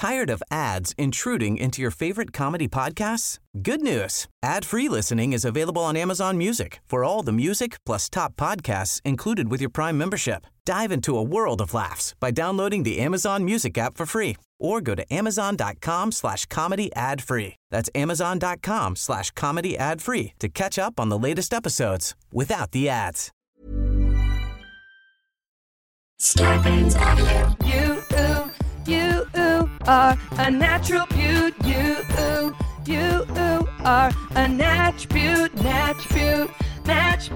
Tired of ads intruding into your favorite comedy podcasts? Good news. Ad-free listening is available on Amazon Music for all the music plus top podcasts included with your Prime membership. Dive into a world of laughs by downloading the Amazon Music app for free or go to amazon.com/comedy ad-free. That's amazon.com/comedy ad-free to catch up on the latest episodes without the ads. Scarpins Avenue. You are a natural beaut. You are a natch beaut. Natch beaut. Natch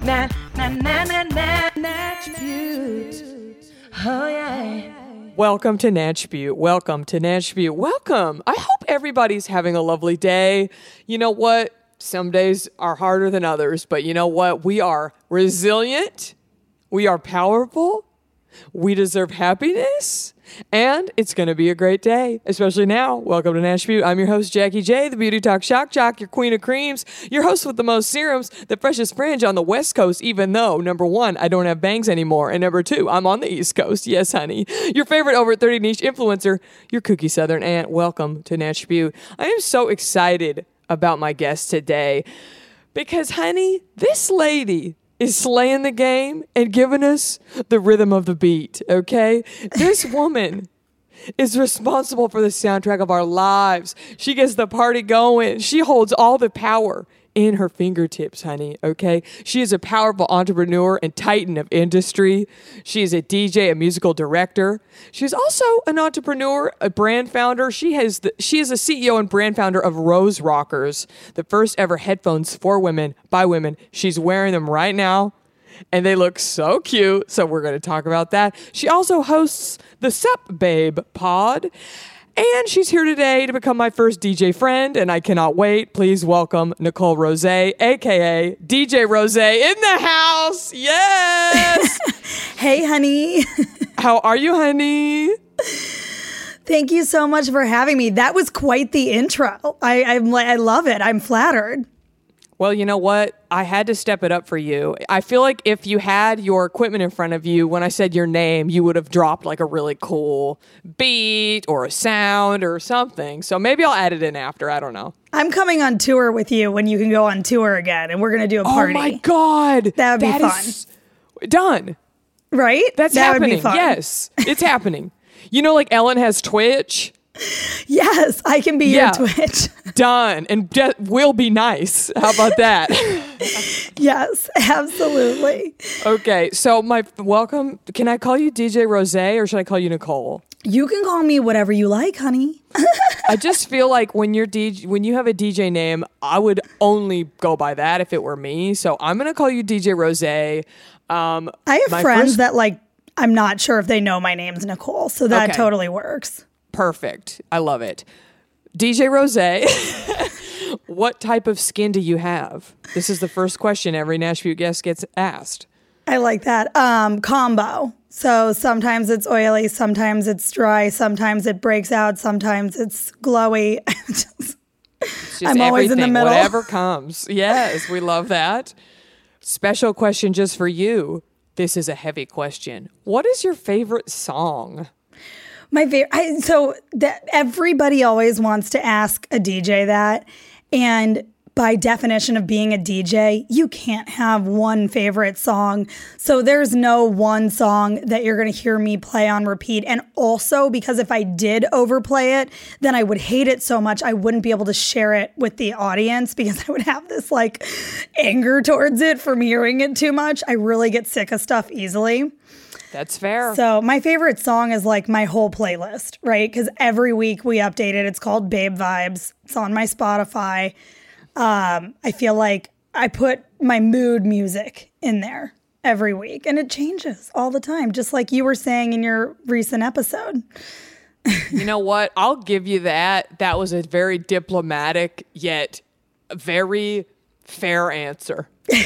beaut. Oh yeah. Welcome to Natch Beaut. Welcome to Natch Beaut. Welcome. I hope everybody's having a lovely day. You know what? Some days are harder than others, but you know what? We are resilient. We are powerful. We deserve happiness, and it's going to be a great day, especially now. Welcome to Natch Beaut. I'm your host, Jackie J, the Beauty Talk Shock Jock, your queen of creams, your host with the most serums, the freshest fringe on the West Coast, even though, number one, I don't have bangs anymore, and number two, I'm on the East Coast. Yes, honey. Your favorite over 30 niche influencer, your kooky Southern aunt. Welcome to Natch Beaut. I am so excited about my guest today because, honey, this lady is slaying the game and giving us the rhythm of the beat, okay? This woman is responsible for the soundtrack of our lives. She gets the party going. She holds all the power in her fingertips, honey, okay? She is a powerful entrepreneur and titan of industry. She is a DJ, a musical director. She's also an entrepreneur, a brand founder. She is a CEO and brand founder of Rose Rockers, the first ever headphones for women, by women. She's wearing them right now, and they look so cute, so we're going to talk about that. She also hosts the Sup Babe pod, and she's here today to become my first DJ friend, and I cannot wait. Please welcome Nicole Rose, a.k.a. DJ Rose, in the house. Yes! Hey, honey. How are you, honey? Thank you so much for having me. That was quite the intro. I love it. I'm flattered. Well, you know what? I had to step it up for you. I feel like if you had your equipment in front of you, when I said your name, you would have dropped like a really cool beat or a sound or something. So maybe I'll add it in after. I don't know. I'm coming on tour with you when you can go on tour again, and we're going to do a party. Oh, my God. That would be fun. Done. Right? That happening. Would be fun. Yes, it's happening. You know, like Ellen has Twitch. Yes, I can be your Twitch. Done. And we'll be nice. How about that? Yes, absolutely. Okay, so welcome. Can I call you DJ Rose or should I call you Nicole? You can call me whatever you like, honey. I just feel like when you have a DJ name, I would only go by that if it were me. So I'm going to call you DJ Rose. I have friends that I'm not sure if they know my name's Nicole, so that totally works. Perfect. I love it. DJ Rose, what type of skin do you have? This is the first question every Natch Beaut guest gets asked. I like that. Combo. So sometimes it's oily, sometimes it's dry, sometimes it breaks out, sometimes it's glowy. I'm always in the middle. Whatever comes. Yes, we love that. Special question just for you. This is a heavy question. What is your favorite song? My favorite. Everybody always wants to ask a DJ that, and by definition of being a DJ, you can't have one favorite song. So there's no one song that you're going to hear me play on repeat. And also because if I did overplay it, then I would hate it so much I wouldn't be able to share it with the audience because I would have this anger towards it from hearing it too much. I really get sick of stuff easily. That's fair. So my favorite song is my whole playlist, right? Because every week we update it. It's called Babe Vibes. It's on my Spotify. I feel like I put my mood music in there every week and it changes all the time, just like you were saying in your recent episode. You know what? I'll give you that. That was a very diplomatic yet very fair answer.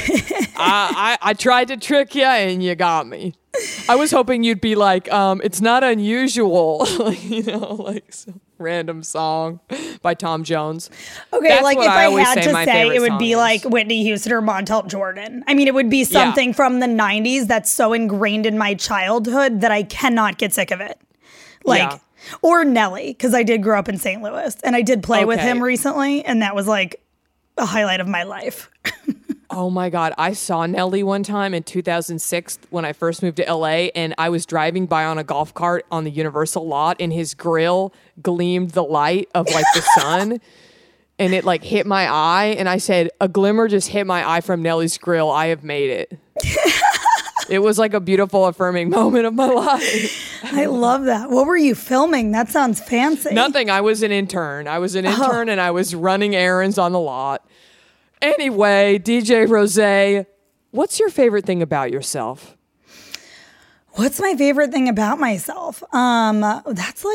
I tried to trick you and you got me. I was hoping you'd be like, it's not unusual, some random song by Tom Jones. Okay, That's if I had to say, it would be is. Whitney Houston or Montel Jordan. I mean, it would be something from the 90s that's so ingrained in my childhood that I cannot get sick of it. Or Nelly, because I did grow up in St. Louis and I did play with him recently, and that was like a highlight of my life. Oh my God. I saw Nelly one time in 2006 when I first moved to LA, and I was driving by on a golf cart on the Universal lot, and his grill gleamed the light of like the sun, and it like hit my eye, and I said, a glimmer just hit my eye from Nelly's grill. I have made it. It was like a beautiful, affirming moment of my life. I love that. What were you filming? That sounds fancy. Nothing. I was an intern. And I was running errands on the lot. Anyway, DJ Rose, what's your favorite thing about yourself? What's my favorite thing about myself? That's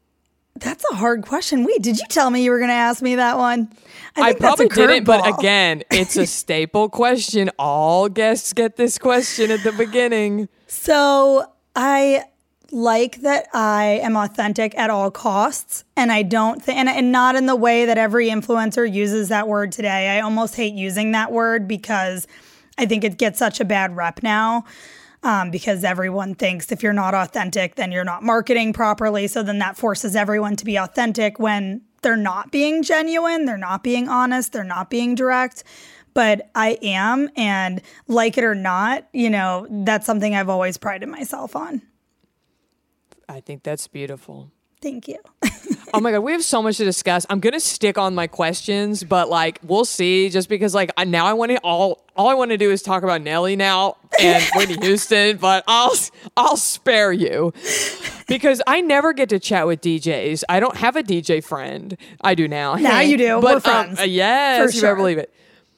a hard question. Wait, did you tell me you were going to ask me that one? I probably didn't, but again, it's a staple question. All guests get this question at the beginning. So I like that I am authentic at all costs, and I don't think, and not in the way that every influencer uses that word today. I almost hate using that word because I think it gets such a bad rep now. Because everyone thinks if you're not authentic, then you're not marketing properly. So then that forces everyone to be authentic when they're not being genuine, they're not being honest, they're not being direct. But I am, and like it or not, that's something I've always prided myself on. I think that's beautiful. Thank you. Oh my God, we have so much to discuss. I'm going to stick on my questions, but like, we'll see, just because like now I want to, all I want to do is talk about Nelly now and Whitney Houston, but I'll spare you because I never get to chat with DJs. I don't have a DJ friend. I do now. Now you do. But, we're friends. Yes, you better believe it.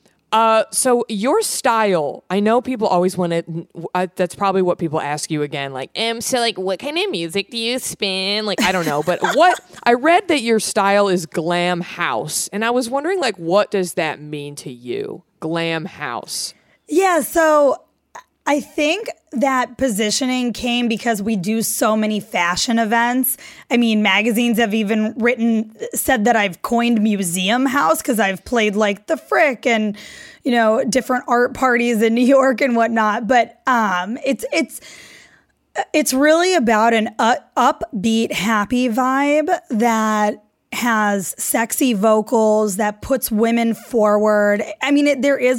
So your style, I know people always want to, that's probably what people ask you again. Like, so like, what kind of music do you spin? Like, I don't know, but I read that your style is glam house. And I was wondering, like, what does that mean to you? Glam house. Yeah. So I think that positioning came because we do so many fashion events. I mean, magazines have even said that I've coined museum house because I've played like the Frick and, different art parties in New York and whatnot. But it's really about an upbeat, happy vibe that has sexy vocals, that puts women forward. I mean, there is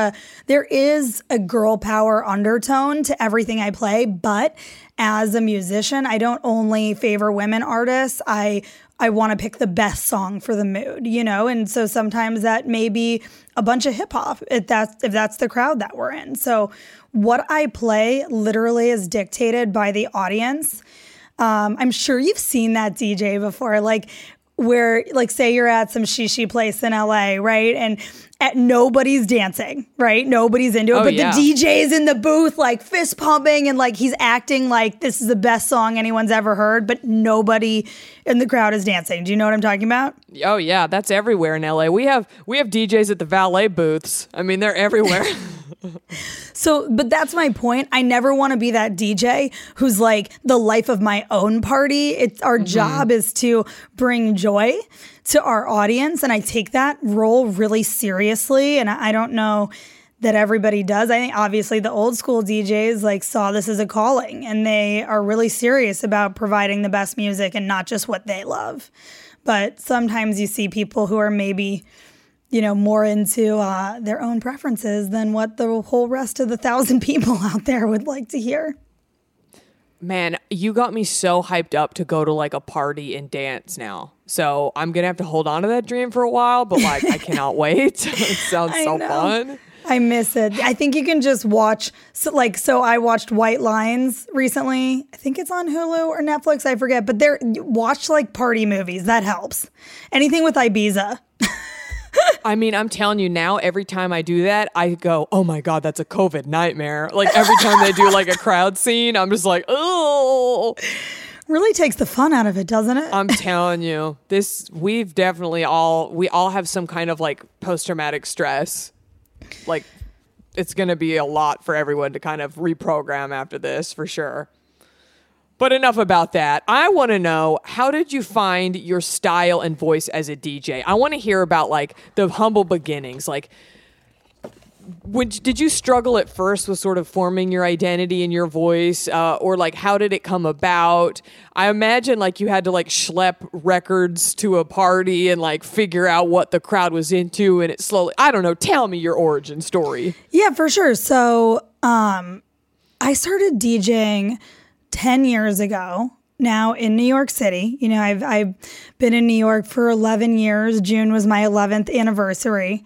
a girl power undertone to everything I play, but as a musician, I don't only favor women artists. I want to pick the best song for the mood, and so sometimes that may be a bunch of hip hop if that's the crowd that we're in. So what I play literally is dictated by the audience. I'm sure you've seen that DJ before, like, where, like, say you're at some shishi place in LA, right? And nobody's dancing, right? Nobody's into it. But the DJ's in the booth, like, fist pumping, and like he's acting like this is the best song anyone's ever heard, but nobody in the crowd is dancing. Do you know what I'm talking about? Oh yeah, that's everywhere in LA. We have DJs at the valet booths. I mean, they're everywhere. So, but that's my point. I never want to be that DJ who's like the life of my own party. Our job is to bring joy to our audience. And I take that role really seriously. And I don't know that everybody does. I think obviously the old school DJs like saw this as a calling, and they are really serious about providing the best music and not just what they love. But sometimes you see people who are maybe more into their own preferences than what the whole rest of the 1,000 people out there would like to hear. Man, you got me so hyped up to go to like a party and dance now. So I'm going to have to hold on to that dream for a while, but like I cannot wait. It sounds so fun. I miss it. I think you can just watch. So I watched White Lines recently. I think it's on Hulu or Netflix. I forget. But watch like party movies. That helps. Anything with Ibiza. I mean, I'm telling you now, every time I do that, I go, oh my God, that's a COVID nightmare. Like every time they do like a crowd scene, I'm just like, oh. Really takes the fun out of it, doesn't it? I'm telling you, we've definitely we all have some kind of like post-traumatic stress. Like it's going to be a lot for everyone to kind of reprogram after this for sure. But enough about that. I want to know, how did you find your style and voice as a DJ? I want to hear about like the humble beginnings. Like did you struggle at first with sort of forming your identity and your voice, or like how did it come about? I imagine like you had to like schlep records to a party and like figure out what the crowd was into, and it slowly, I don't know, tell me your origin story. Yeah, for sure. So I started DJing 10 years ago now in New York City. You know, I've been in New York for 11 years. June was my 11th anniversary.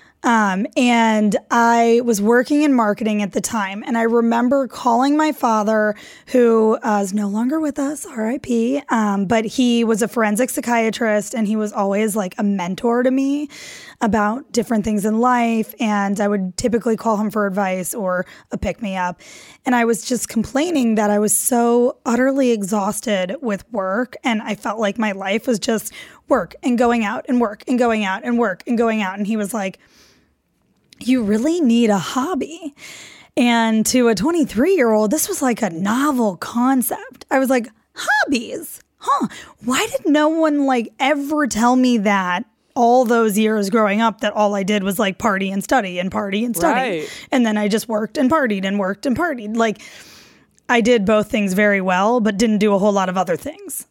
And I was working in marketing at the time. And I remember calling my father, who is no longer with us, RIP. But he was a forensic psychiatrist, and he was always like a mentor to me about different things in life. And I would typically call him for advice or a pick me up. And I was just complaining that I was so utterly exhausted with work. And I felt like my life was just work and going out and work and going out and work and going out. And he was like, you really need a hobby. And to a 23-year-old, this was like a novel concept. I was like, hobbies? Huh. Why did no one like ever tell me that all those years growing up, that all I did was like party and study and party and study. Right. And then I just worked and partied and worked and partied. Like I did both things very well, but didn't do a whole lot of other things.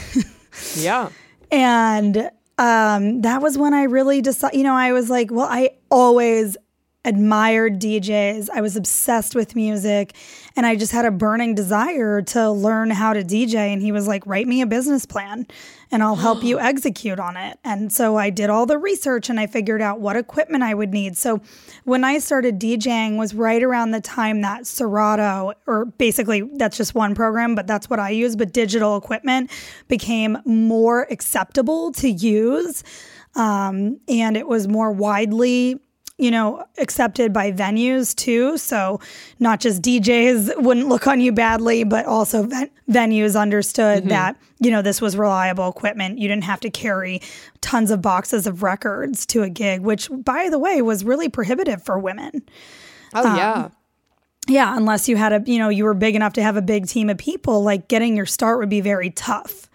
Yeah. And that was when I really decided, you know, I was like, well, I always admired DJs. I was obsessed with music, and I just had a burning desire to learn how to DJ. And he was like, write me a business plan and I'll help you execute on it. And so I did all the research and I figured out what equipment I would need. So when I started DJing was right around the time that Serato, or basically that's just one program, but that's what I use, but digital equipment became more acceptable to use. And it was more widely, you know, accepted by venues too. So not just DJs wouldn't look on you badly, but also venues understood that, you know, this was reliable equipment. You didn't have to carry tons of boxes of records to a gig, which, by the way, was really prohibitive for women. Oh, yeah. Yeah, unless you had you were big enough to have a big team of people, like getting your start would be very tough.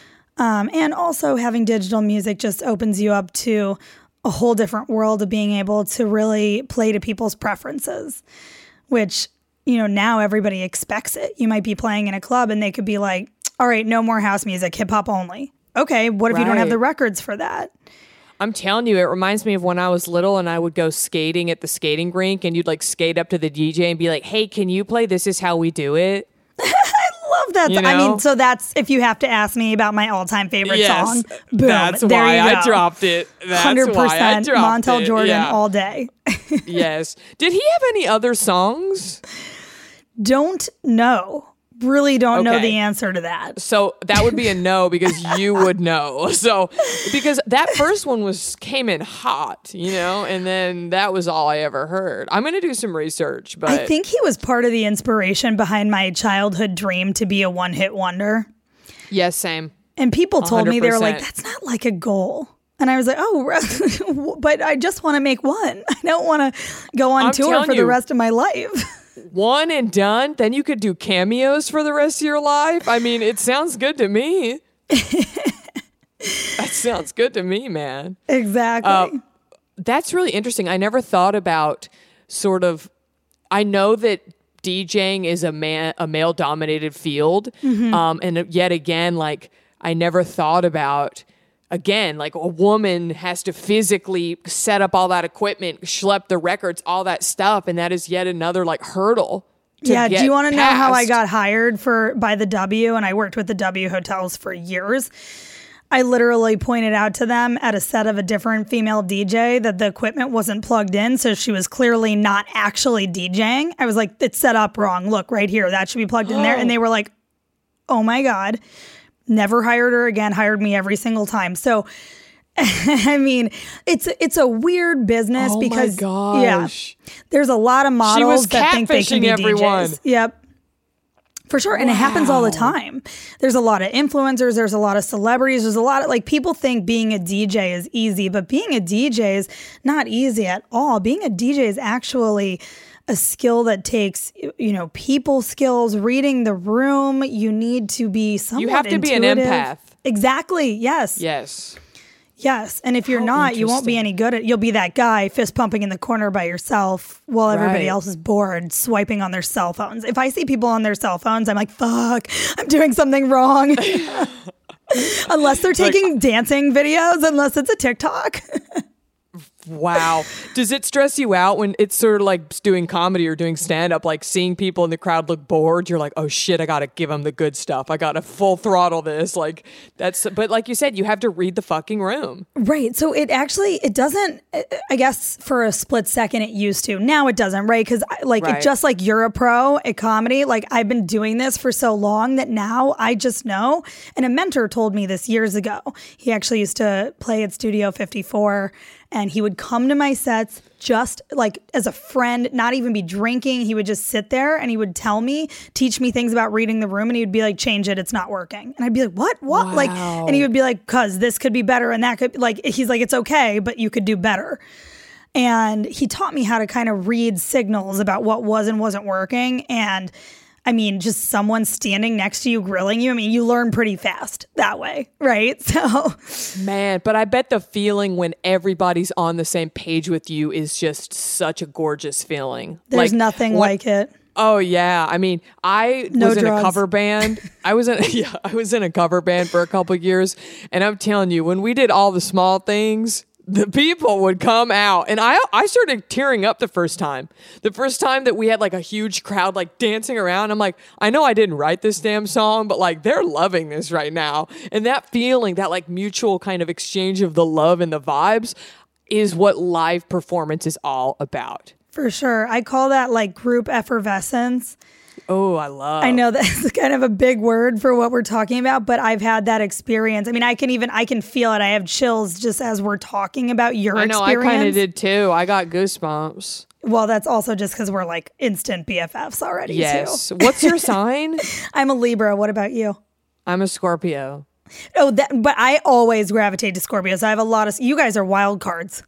And also having digital music just opens you up to a whole different world of being able to really play to people's preferences, which, you know, now everybody expects it. You might be playing in a club and they could be like, all right, no more house music, hip hop only. Okay, what if you don't have the records for that? I'm telling you, it reminds me of when I was little and I would go skating at the skating rink and you'd like skate up to the DJ and be like, hey, can you play This Is How We Do It? Love that. You know? I mean, so that's, if you have to ask me about my all-time favorite song, boom, that's there why you go. I dropped it. That's 100% why I dropped Montel it. Jordan all day. Yes. Did he have any other songs? Don't know. Really don't know the answer to that. So that would be a no because you would know. So because that first one came in hot, you know, and then that was all I ever heard. I'm going to do some research, but I think he was part of the inspiration behind my childhood dream to be a one-hit wonder. Yes, same. And people told 100%. me, they were like, that's not like a goal. And I was like, oh, but I just want to make one. I don't want to go on tour for the rest of my life. One and done, then you could do cameos for the rest of your life. I mean, it sounds good to me. That sounds good to me, man. Exactly. That's really interesting. I never thought about I know that DJing is a male-dominated field. And yet again, like, I never thought about, again, like a woman has to physically set up all that equipment, schlep the records, all that stuff. And that is yet another like hurdle. Do you want to know how I got hired by the W? And I worked with the W hotels for years. I literally pointed out to them at a set of a different female DJ that the equipment wasn't plugged in. So she was clearly not actually DJing. I was like, it's set up wrong. Look right here. That should be plugged in there. And they were like, oh my God. Never hired her again, hired me every single time. So, I mean, it's a weird business because, yeah, there's a lot of models that think they can be DJs. Yep. For sure. And it happens all the time. There's a lot of influencers. There's a lot of celebrities. There's a lot of, like, people think being a DJ is easy, but being a DJ is not easy at all. Being a DJ is actually a skill that takes, you know, people skills, reading the room. You need to be somewhat intuitive. You have to be an empath. Exactly. Yes. Yes. Yes. And if you're not, you won't be any good at, you'll be that guy fist pumping in the corner by yourself while everybody else is bored swiping on their cell phones. If I see people on their cell phones, I'm like, fuck, I'm doing something wrong. Unless they're taking dancing videos, unless it's a TikTok. Wow. Does it stress you out when it's sort of like doing comedy or doing stand-up, like seeing people in the crowd look bored? You're like, oh shit, I got to give them the good stuff. I got to full throttle this. Like but like you said, you have to read the fucking room. Right. So it doesn't, I guess for a split second it used to. Now it doesn't, right? Because it just like you're a pro at comedy. Like I've been doing this for so long that now I just know. And a mentor told me this years ago. He actually used to play at Studio 54. And he would come to my sets just like as a friend, not even be drinking. He would just sit there and he would teach me things about reading the room. And he would be like, change it, it's not working. And I'd be like, what? Wow. Like, and he would be like, cause this could be better and that could, like, he's like, it's okay, but you could do better. And he taught me how to kind of read signals about what was and wasn't working. And I mean, just someone standing next to you grilling you. I mean, you learn pretty fast that way, right? So, man, but I bet the feeling when everybody's on the same page with you is just such a gorgeous feeling. There's nothing like it. Oh yeah, I mean, I was in a cover band. I was in a cover band for a couple of years, and I'm telling you, when we did All the Small Things, the people would come out, and I started tearing up the first time. The first time that we had like a huge crowd like dancing around, I'm like, I know I didn't write this damn song, but like they're loving this right now. And that feeling, that like mutual kind of exchange of the love and the vibes is what live performance is all about. For sure. I call that like group effervescence. Oh, I know that's kind of a big word for what we're talking about, but I've had that experience. I mean, I can feel it. I have chills just as we're talking about your experience. I know, I kind of did too. I got goosebumps. Well, that's also just because we're like instant BFFs already, yes. Too. What's your sign? I'm a Libra. What about you? I'm a Scorpio. Oh, but I always gravitate to Scorpios. I have a lot of, you guys are wild cards.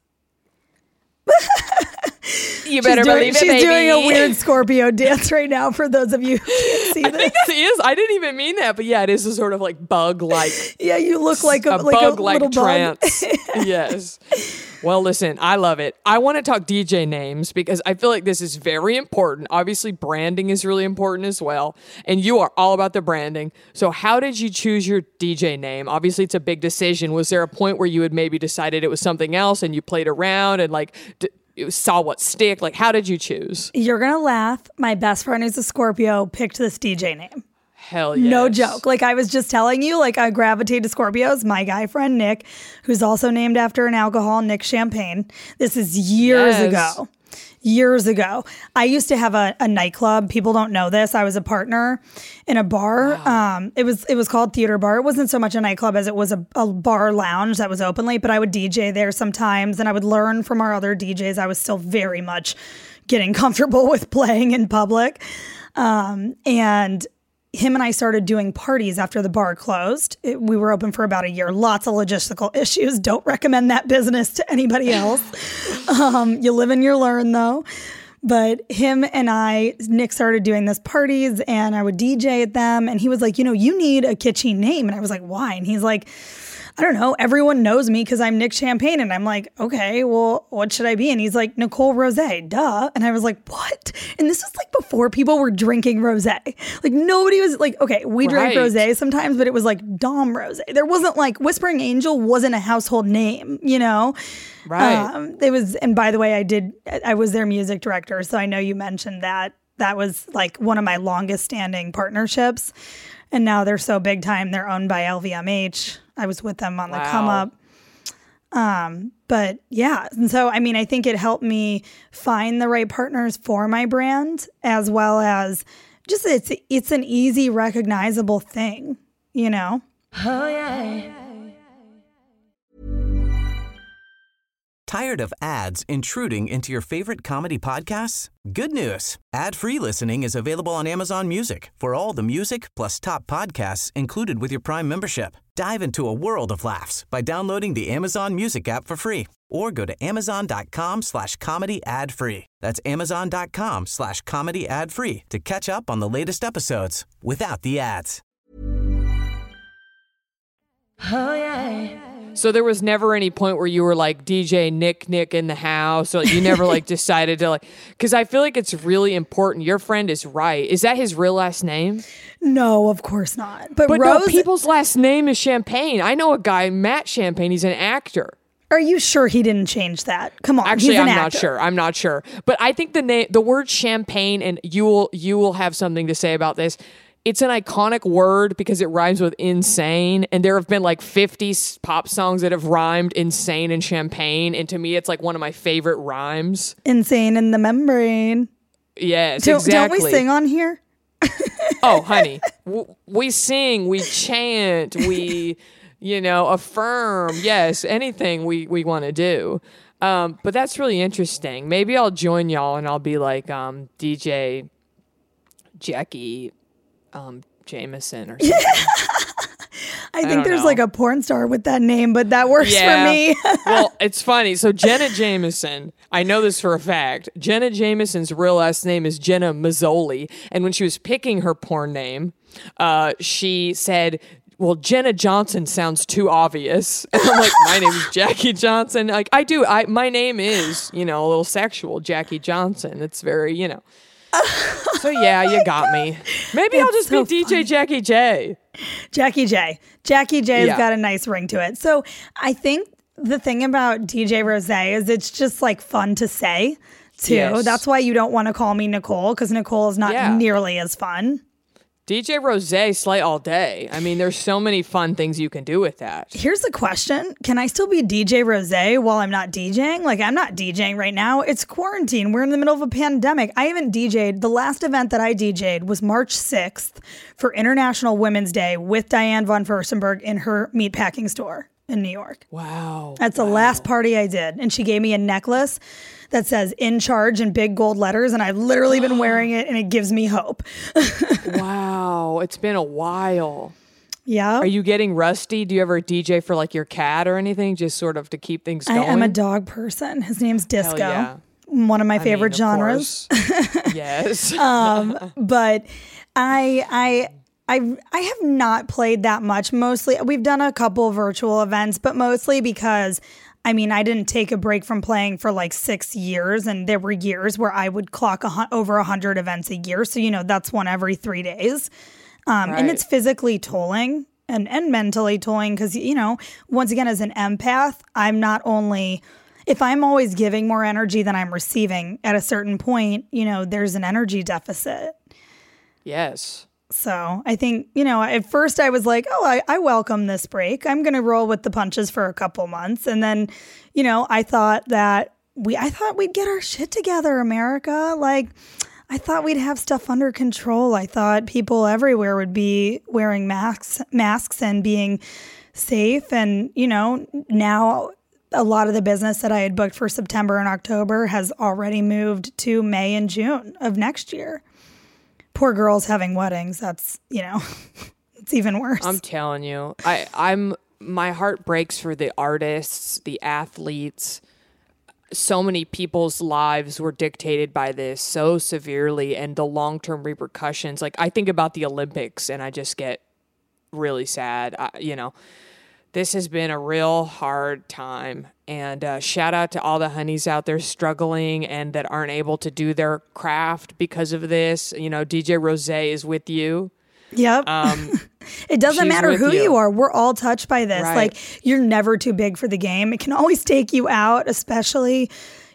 You better believe it, baby. She's doing a weird Scorpio dance right now for those of you who can't see this. I think that is. I didn't even mean that, but yeah, it is a sort of like bug-like. Yeah, you look like a bug-like little trance. Bug. Yes. Well, listen, I love it. I want to talk DJ names because I feel like this is very important. Obviously, branding is really important as well, and you are all about the branding. So how did you choose your DJ name? Obviously, it's a big decision. Was there a point where you had maybe decided it was something else and you played around and like saw what stick? Like, how did you choose? You're going to laugh. My best friend who's a Scorpio picked this DJ name. Hell yes. No joke. Like I was just telling you, like I gravitate to Scorpios. My guy friend Nick, who's also named after an alcohol, Nick Champagne. This is years ago. Years ago. I used to have a nightclub. People don't know this. I was a partner in a bar. Wow. It was called Theater Bar. It wasn't so much a nightclub as it was a bar lounge that was open late, but I would DJ there sometimes and I would learn from our other DJs. I was still very much getting comfortable with playing in public. And him and I started doing parties after the bar closed. We were open for about a year. Lots of logistical issues. Don't recommend that business to anybody else. You live and you learn, though. But him and Nick started doing this parties, and I would DJ at them. And he was like, you need a kitschy name. And I was like, why? And he's like, I don't know. Everyone knows me because I'm Nick Champagne. And I'm like, okay, well, what should I be? And he's like, Nicole Rosé, duh. And I was like, what? And this was like before people were drinking rosé. Like nobody was like, okay, we drank rosé sometimes, but it was like Dom Rosé. There wasn't like Whispering Angel wasn't a household name, Right. It was, and by the way, I was their music director. So I know you mentioned that. That was like one of my longest standing partnerships. And now they're so big time. They're owned by LVMH. I was with them on the come up. But yeah. And so, I mean, I think it helped me find the right partners for my brand, as well as just it's an easy, recognizable thing, Oh, yeah. Tired of ads intruding into your favorite comedy podcasts? Good news. Ad-free listening is available on Amazon Music for all the music plus top podcasts included with your Prime membership. Dive into a world of laughs by downloading the Amazon Music app for free or go to amazon.com/comedy ad-free. That's amazon.com/comedy ad-free to catch up on the latest episodes without the ads. Oh, yeah. So there was never any point where you were like DJ Nick in the house, or you never like decided to like, because I feel like it's really important. Your friend is right. Is that his real last name? No, of course not. But Rose, no, people's last name is Champagne. I know a guy, Matt Champagne. He's an actor. Are you sure he didn't change that? Come on, actually, he's an I'm actor. not sure. I'm not sure. But I think the word champagne, and you will have something to say about this. It's an iconic word because it rhymes with insane, and there have been like 50 pop songs that have rhymed insane and champagne, and to me, it's like one of my favorite rhymes. Insane in the membrane. Yes, Don't exactly. we sing on here? Oh, honey, we sing, we chant, we, affirm. Yes, anything we want to do. But that's really interesting. Maybe I'll join y'all and I'll be like DJ Jackie Jameson or something. I think there's like a porn star with that name, but that works for me. Well, it's funny. So Jenna Jameson, I know this for a fact. Jenna Jameson's real last name is Jenna Mazzoli. And when she was picking her porn name, she said, well, Jenna Johnson sounds too obvious. And I'm like, my name is Jackie Johnson. Like, my name is, a little sexual, Jackie Johnson. It's very, So yeah, you got me. Maybe I'll just be DJ Jackie J. Jackie J. Jackie J's got a nice ring to it. So I think the thing about DJ Rose is it's just like fun to say too. Yes. That's why you don't want to call me Nicole, because Nicole is not nearly as fun. DJ Rose, slay all day. I mean, there's so many fun things you can do with that. Here's the question. Can I still be DJ Rose while I'm not DJing? Like, I'm not DJing right now. It's quarantine. We're in the middle of a pandemic. I haven't DJed. The last event that I DJed was March 6th for International Women's Day with Diane von Furstenberg in her meatpacking store in New York. Wow. That's the last party I did. And she gave me a necklace that says "in charge" in big gold letters, and I've literally been wearing it, and it gives me hope. Wow, it's been a while. Yeah. Are you getting rusty? Do you ever DJ for like your cat or anything, just sort of to keep things going? I am a dog person. His name's Disco. Hell yeah. One of my favorite genres. Yes. But I have not played that much. Mostly, we've done a couple virtual events, but mostly because I didn't take a break from playing for like 6 years, and there were years where I would clock over 100 events a year. So, that's one every 3 days. And it's physically tolling and mentally tolling because, once again, as an empath, I'm not only, if I'm always giving more energy than I'm receiving at a certain point, there's an energy deficit. Yes. So I think, at first I was like, oh, I welcome this break. I'm going to roll with the punches for a couple months. And then, I thought we'd get our shit together, America. Like, I thought we'd have stuff under control. I thought people everywhere would be wearing masks and being safe. And, now a lot of the business that I had booked for September and October has already moved to May and June of next year. Poor girls having weddings. That's, it's even worse. I'm telling you, my heart breaks for the artists, the athletes. So many people's lives were dictated by this so severely, and the long-term repercussions. Like, I think about the Olympics and I just get really sad. This has been a real hard time. And shout out to all the honeys out there struggling and that aren't able to do their craft because of this. DJ Rose is with you. Yep. It doesn't matter who you are. We're all touched by this. Right. Like, you're never too big for the game. It can always take you out, especially,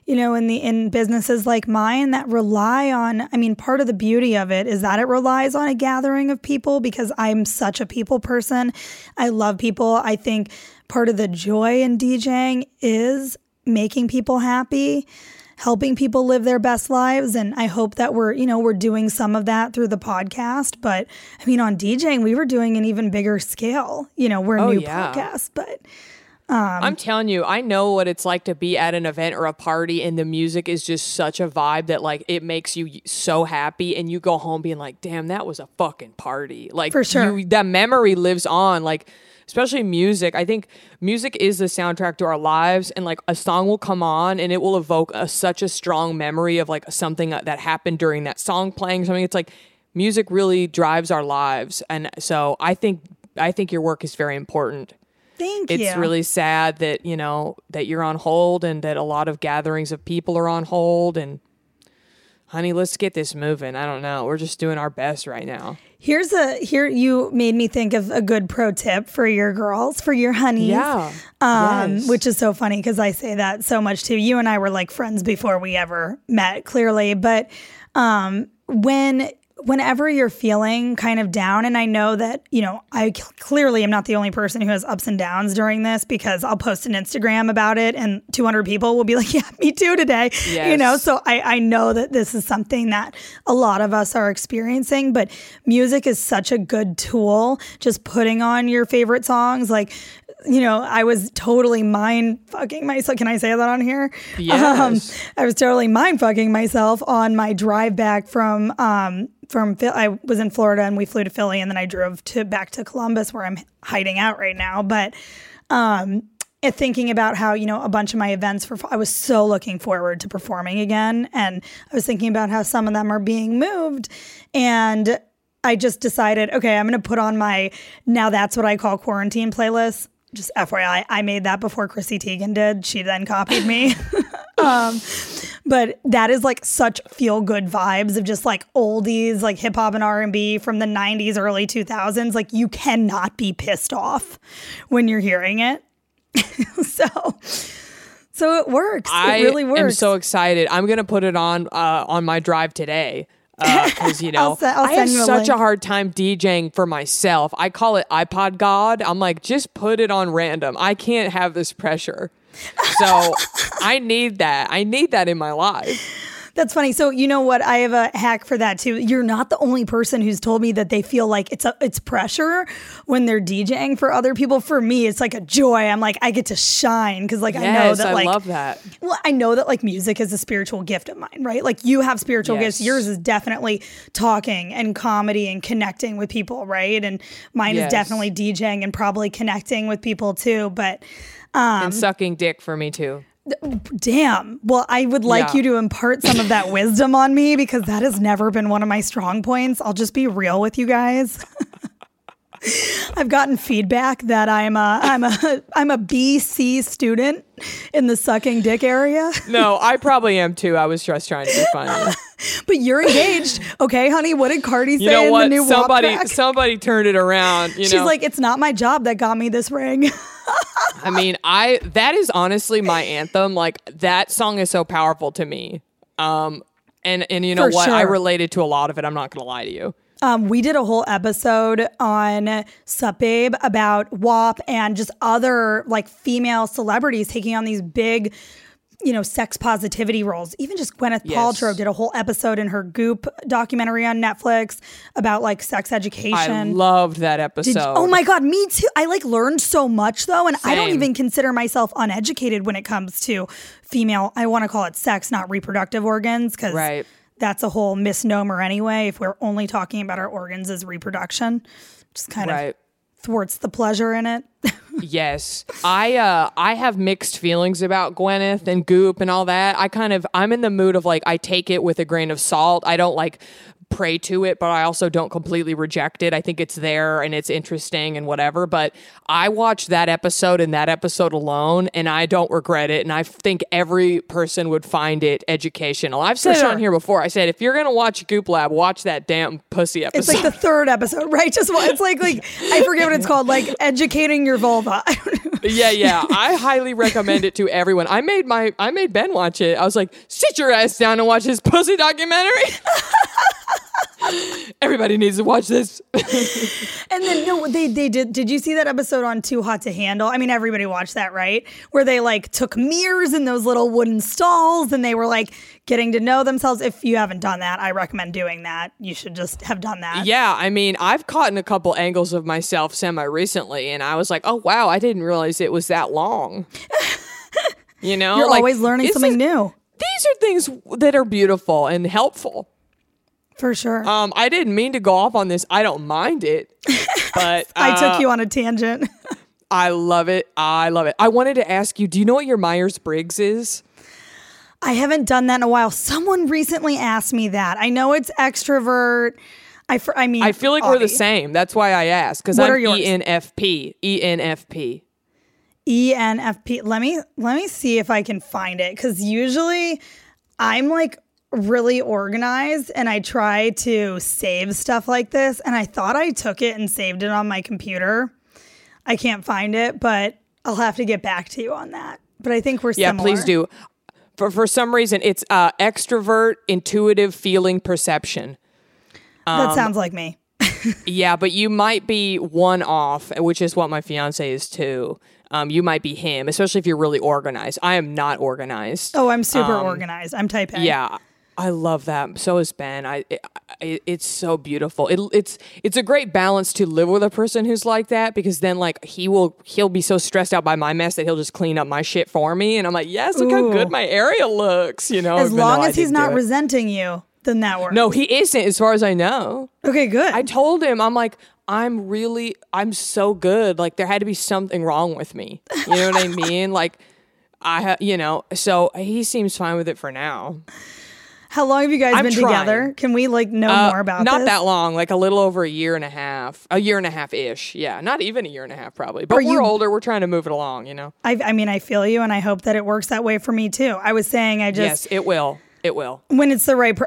in businesses like mine that rely on, part of the beauty of it is that it relies on a gathering of people, because I'm such a people person. I love people. I think part of the joy in DJing is making people happy, helping people live their best lives. And I hope that we're doing some of that through the podcast. But on DJing, we were doing an even bigger scale. We're a new podcast, but I'm telling you, I know what it's like to be at an event or a party, and the music is just such a vibe that like it makes you so happy, and you go home being like, damn, that was a fucking party. Like, for sure, that memory lives on. Like, especially music. I think music is the soundtrack to our lives, and like a song will come on and it will evoke such a strong memory of like something that happened during that song playing. Something. It's like music really drives our lives, and so I think your work is very important. Thank you. It's really sad that, you know, that you're on hold and that a lot of gatherings of people are on hold. And honey, let's get this moving. I don't know. We're just doing our best right now. Here you made me think of a good pro tip for your girls, for your honeys. Yeah. Yes. Which is so funny because I say that so much too. You and I were like friends before we ever met, clearly. But whenever you're feeling kind of down, and I know that, you know, I clearly am not the only person who has ups and downs during this, because I'll post an Instagram about it and 200 people will be like, yeah, me too today. Yes. You know, so I know that this is something that a lot of us are experiencing, but music is such a good tool. Just putting on your favorite songs, like, you know, I was totally mind fucking myself. Can I say that on here? Yes. I was totally mind fucking myself on my drive back from I was in Florida and we flew to Philly, and then I drove back to Columbus, where I'm hiding out right now. But thinking about how, you know, a bunch of my events I was so looking forward to performing again, and I was thinking about how some of them are being moved, and I just decided, okay, I'm going to put on my Now That's What I Call Quarantine playlist. Just FYI, I made that before Chrissy Teigen did. She then copied me. But that is like such feel good vibes of just like oldies, like hip hop and R&B from the 90s, early 2000s. Like, you cannot be pissed off when you're hearing it. So it works. It really works. I'm so excited. I'm going to put it on my drive today. Because, you know, I have such a hard time DJing for myself. I call it iPod God. I'm like, just put it on random. I can't have this pressure. So I need that. I need that in my life. That's funny. So you know what? I have a hack for that too. You're not the only person who's told me that they feel like it's pressure when they're DJing for other people. For me, it's like a joy. I'm like, I get to shine because, like, yes, I know that, like, I love that. Well, I know that, like, music is a spiritual gift of mine, right? Like, you have spiritual gifts. Yours is definitely talking and comedy and connecting with people, right? And mine is definitely DJing and probably connecting with people too. But and sucking dick for me too. Damn. Well, I would like you to impart some of that wisdom on me, because that has never been one of my strong points. I'll just be real with you guys. I've gotten feedback that I'm a BC student in the sucking dick area. No, I probably am too. I was just trying to be funny. But you're engaged. Okay, honey, what did Cardi say in the new WAP track? Somebody turned it around. She's like, it's not my job that got me this ring. I mean, that is honestly my anthem. Like, that song is so powerful to me. And you know what? Sure. I related to a lot of it. I'm not going to lie to you. We did a whole episode on Sup Babe about WAP and just other, like, female celebrities taking on these big, you know, sex positivity roles. Even just Gwyneth Paltrow did a whole episode in her Goop documentary on Netflix about, like, sex education. I loved that episode. Oh my God, me too. I, like, learned so much though. And Same. I don't even consider myself uneducated when it comes to female, I want to call it sex, not reproductive organs. Because that's a whole misnomer anyway, if we're only talking about our organs as reproduction. Just kind of thwarts the pleasure in it. Yes. I have mixed feelings about Gwyneth and Goop and all that. I'm in the mood of, like, I take it with a grain of salt. I don't, like, pray to it, but I also don't completely reject it. I think it's there and it's interesting and whatever. But I watched that episode and that episode alone, and I don't regret it. And I think every person would find it educational. I've said it on here before. I said, if you're going to watch Goop Lab, watch that damn pussy episode. It's like the third episode, right? Just it's like I forget what it's called, like educating your vulva. I don't know. Yeah. I highly recommend it to everyone. I made Ben watch it. I was like, sit your ass down and watch this pussy documentary. Everybody needs to watch this. And then they did. Did you see that episode on Too Hot to Handle? I mean, everybody watched that, right? Where they, like, took mirrors in those little wooden stalls and they were, like, getting to know themselves. If you haven't done that, I recommend doing that. You should just have done that. Yeah, I mean, I've caught in a couple angles of myself semi-recently, and I was like, oh, wow, I didn't realize it was that long. You know? You're always learning something new. These are things that are beautiful and helpful. For sure. I didn't mean to go off on this. I don't mind it, but I took you on a tangent. I love it. I wanted to ask you, do you know what your Myers-Briggs is? I haven't done that in a while. Someone recently asked me that. I know it's extrovert. I mean, I feel like we're the same. That's why I asked, because I'm are yours? ENFP. ENFP. ENFP. Let me see if I can find it, because usually I'm like really organized and I try to save stuff like this, and I thought I took it and saved it on my computer. I can't find it, but I'll have to get back to you on that. But I think we're similar. Yeah, please do. For some reason, it's extrovert, intuitive, feeling, perception. That sounds like me. Yeah, but you might be one off, which is what my fiance is too. You might be him, especially if you're really organized. I am not organized. Oh, I'm super organized. I'm type A. Yeah, I love that. So is Ben. It's so beautiful. It's a great balance to live with a person who's like that, because then like he'll be so stressed out by my mess that he'll just clean up my shit for me, and I'm like, yes, look how good my area looks. You know, as long as he's not resenting you, then that works. No, he isn't, as far as I know. Okay, good. I told him, I'm like, I'm so good. Like, there had to be something wrong with me. You know what I mean? Like, so he seems fine with it for now. How long have you guys been together? Can we like know more about not this? That long, like a little over a year and a half-ish. Yeah, not even a year and a half probably. But we're older. We're trying to move it along, you know? I mean, I feel you, and I hope that it works that way for me too. I was saying Yes, it will. It will. When it's the right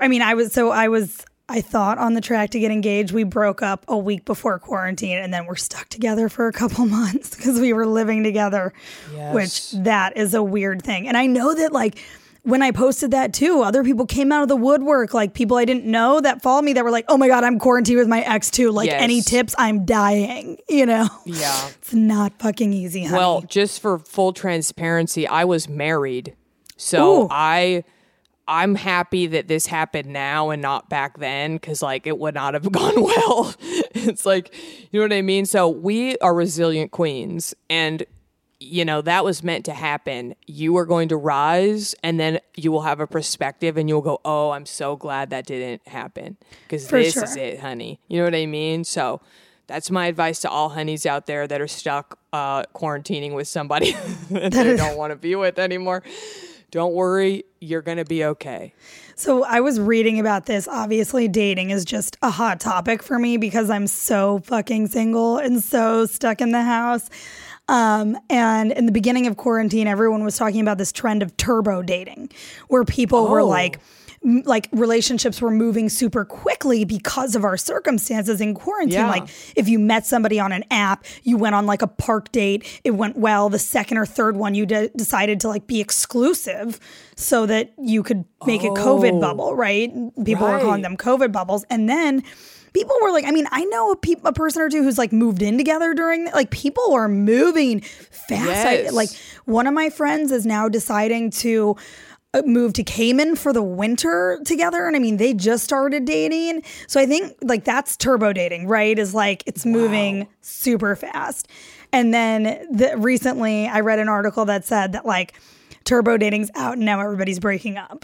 I thought on the track to get engaged. We broke up a week before quarantine, and then we're stuck together for a couple months because we were living together, which that is a weird thing. And I know that like when I posted that too, other people came out of the woodwork, like people I didn't know that followed me that were like, oh my God, I'm quarantined with my ex too. Like any tips? I'm dying, you know? Yeah. It's not fucking easy, honey. Well, just for full transparency, I was married. So I'm happy that this happened now and not back then, because like it would not have gone well. It's like, you know what I mean? So we are resilient queens, and you know, that was meant to happen. You are going to rise, and then you will have a perspective, and you'll go, oh, I'm so glad that didn't happen, because this is it, honey. You know what I mean? So that's my advice to all honeys out there that are stuck quarantining with somebody that they don't want to be with anymore. Don't worry, you're going to be okay. So I was reading about this. Obviously, dating is just a hot topic for me because I'm so fucking single and so stuck in the house. And in the beginning of quarantine, everyone was talking about this trend of turbo dating, where people were like relationships were moving super quickly because of our circumstances in quarantine. Yeah. Like if you met somebody on an app, you went on like a park date, it went well. The second or third one, you decided to like be exclusive so that you could make a COVID bubble, right? People were calling them COVID bubbles. And then people were like, I mean, I know a person or two who's like moved in together during, like people are moving fast. Yes. Like one of my friends is now deciding to move to Cayman for the winter together. And I mean, they just started dating. So I think like that's turbo dating, right? Is like, it's moving super fast. And then recently I read an article that said that like turbo dating's out and now everybody's breaking up.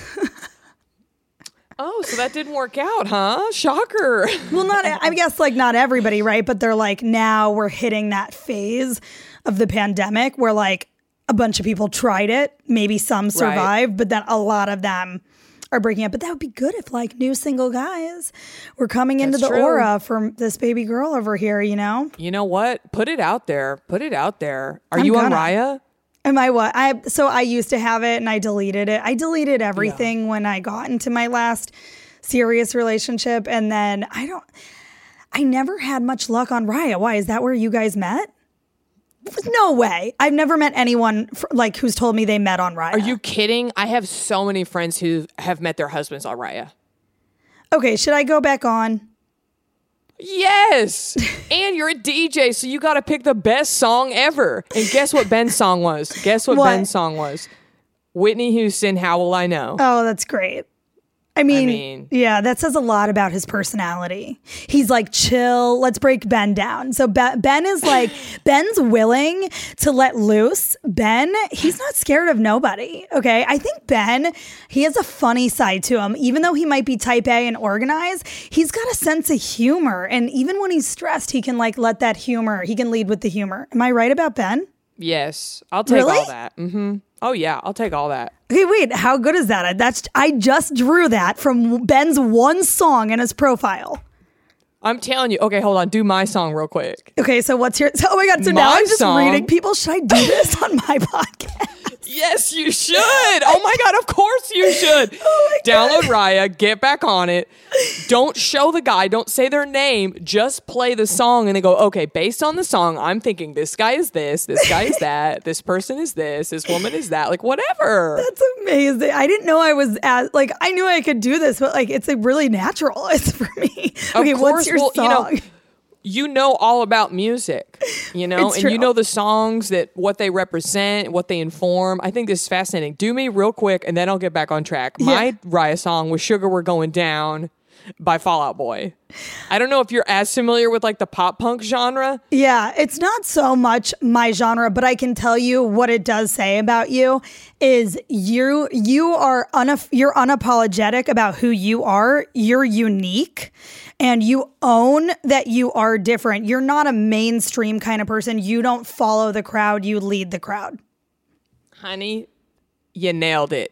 Oh, so that didn't work out, huh? Shocker. Well, I guess like not everybody, right? But they're like, now we're hitting that phase of the pandemic where like a bunch of people tried it. Maybe some survived, but then a lot of them are breaking up. But that would be good if like new single guys were coming into the aura from this baby girl over here, you know? You know what? Put it out there. Put it out there. Are you on Raya? Am I what? So I used to have it and I deleted it. I deleted everything when I got into my last serious relationship. And then I never had much luck on Raya. Why? Is that where you guys met? No way. I've never met anyone like who's told me they met on Raya. Are you kidding? I have so many friends who have met their husbands on Raya. Okay, should I go back on? Yes. And you're a DJ, so you got to pick the best song ever. And guess what Ben's song was? Guess what Ben's song was? Whitney Houston, How Will I Know? Oh, that's great. I mean, yeah, that says a lot about his personality. He's like, chill, let's break Ben down. So Ben is like, Ben's willing to let loose. Ben, he's not scared of nobody, okay? I think Ben, he has a funny side to him. Even though he might be type A and organized, he's got a sense of humor. And even when he's stressed, he can like let that humor, he can lead with the humor. Am I right about Ben? Yes, I'll take all that. Mm-hmm. Oh yeah, I'll take all that. Okay, wait, how good is that? I just drew that from Ben's one song in his profile. I'm telling you. Okay, hold on. Do my song real quick. Okay, so what's your... Oh my God, so now My I'm just song- reading. People, should I do this on my podcast? Yes, you should. Oh my God, of course you should. Oh my God. Download Raya, get back on it. Don't show the guy, don't say their name, just play the song and then go, okay, based on the song, I'm thinking this guy is this guy is that, this person is this woman is that, like whatever. That's amazing. I didn't know I was as, like, I knew I could do this, but like, it's like really natural. It's for me. Okay, Of what's course, your song? You know all about music, you know, It's and true. you know the songs, that what they represent, what they inform. I think this is fascinating. Do me real quick, and then I'll get back on track. My Raya song was Sugar We're Going Down by Fall Out Boy. I don't know if you're as familiar with like the pop punk genre. Yeah, it's not so much my genre, but I can tell you what it does say about you is you're unapologetic about who you are. You're unique and you own that you are different. You're not a mainstream kind of person. You don't follow the crowd, you lead the crowd. Honey, you nailed it.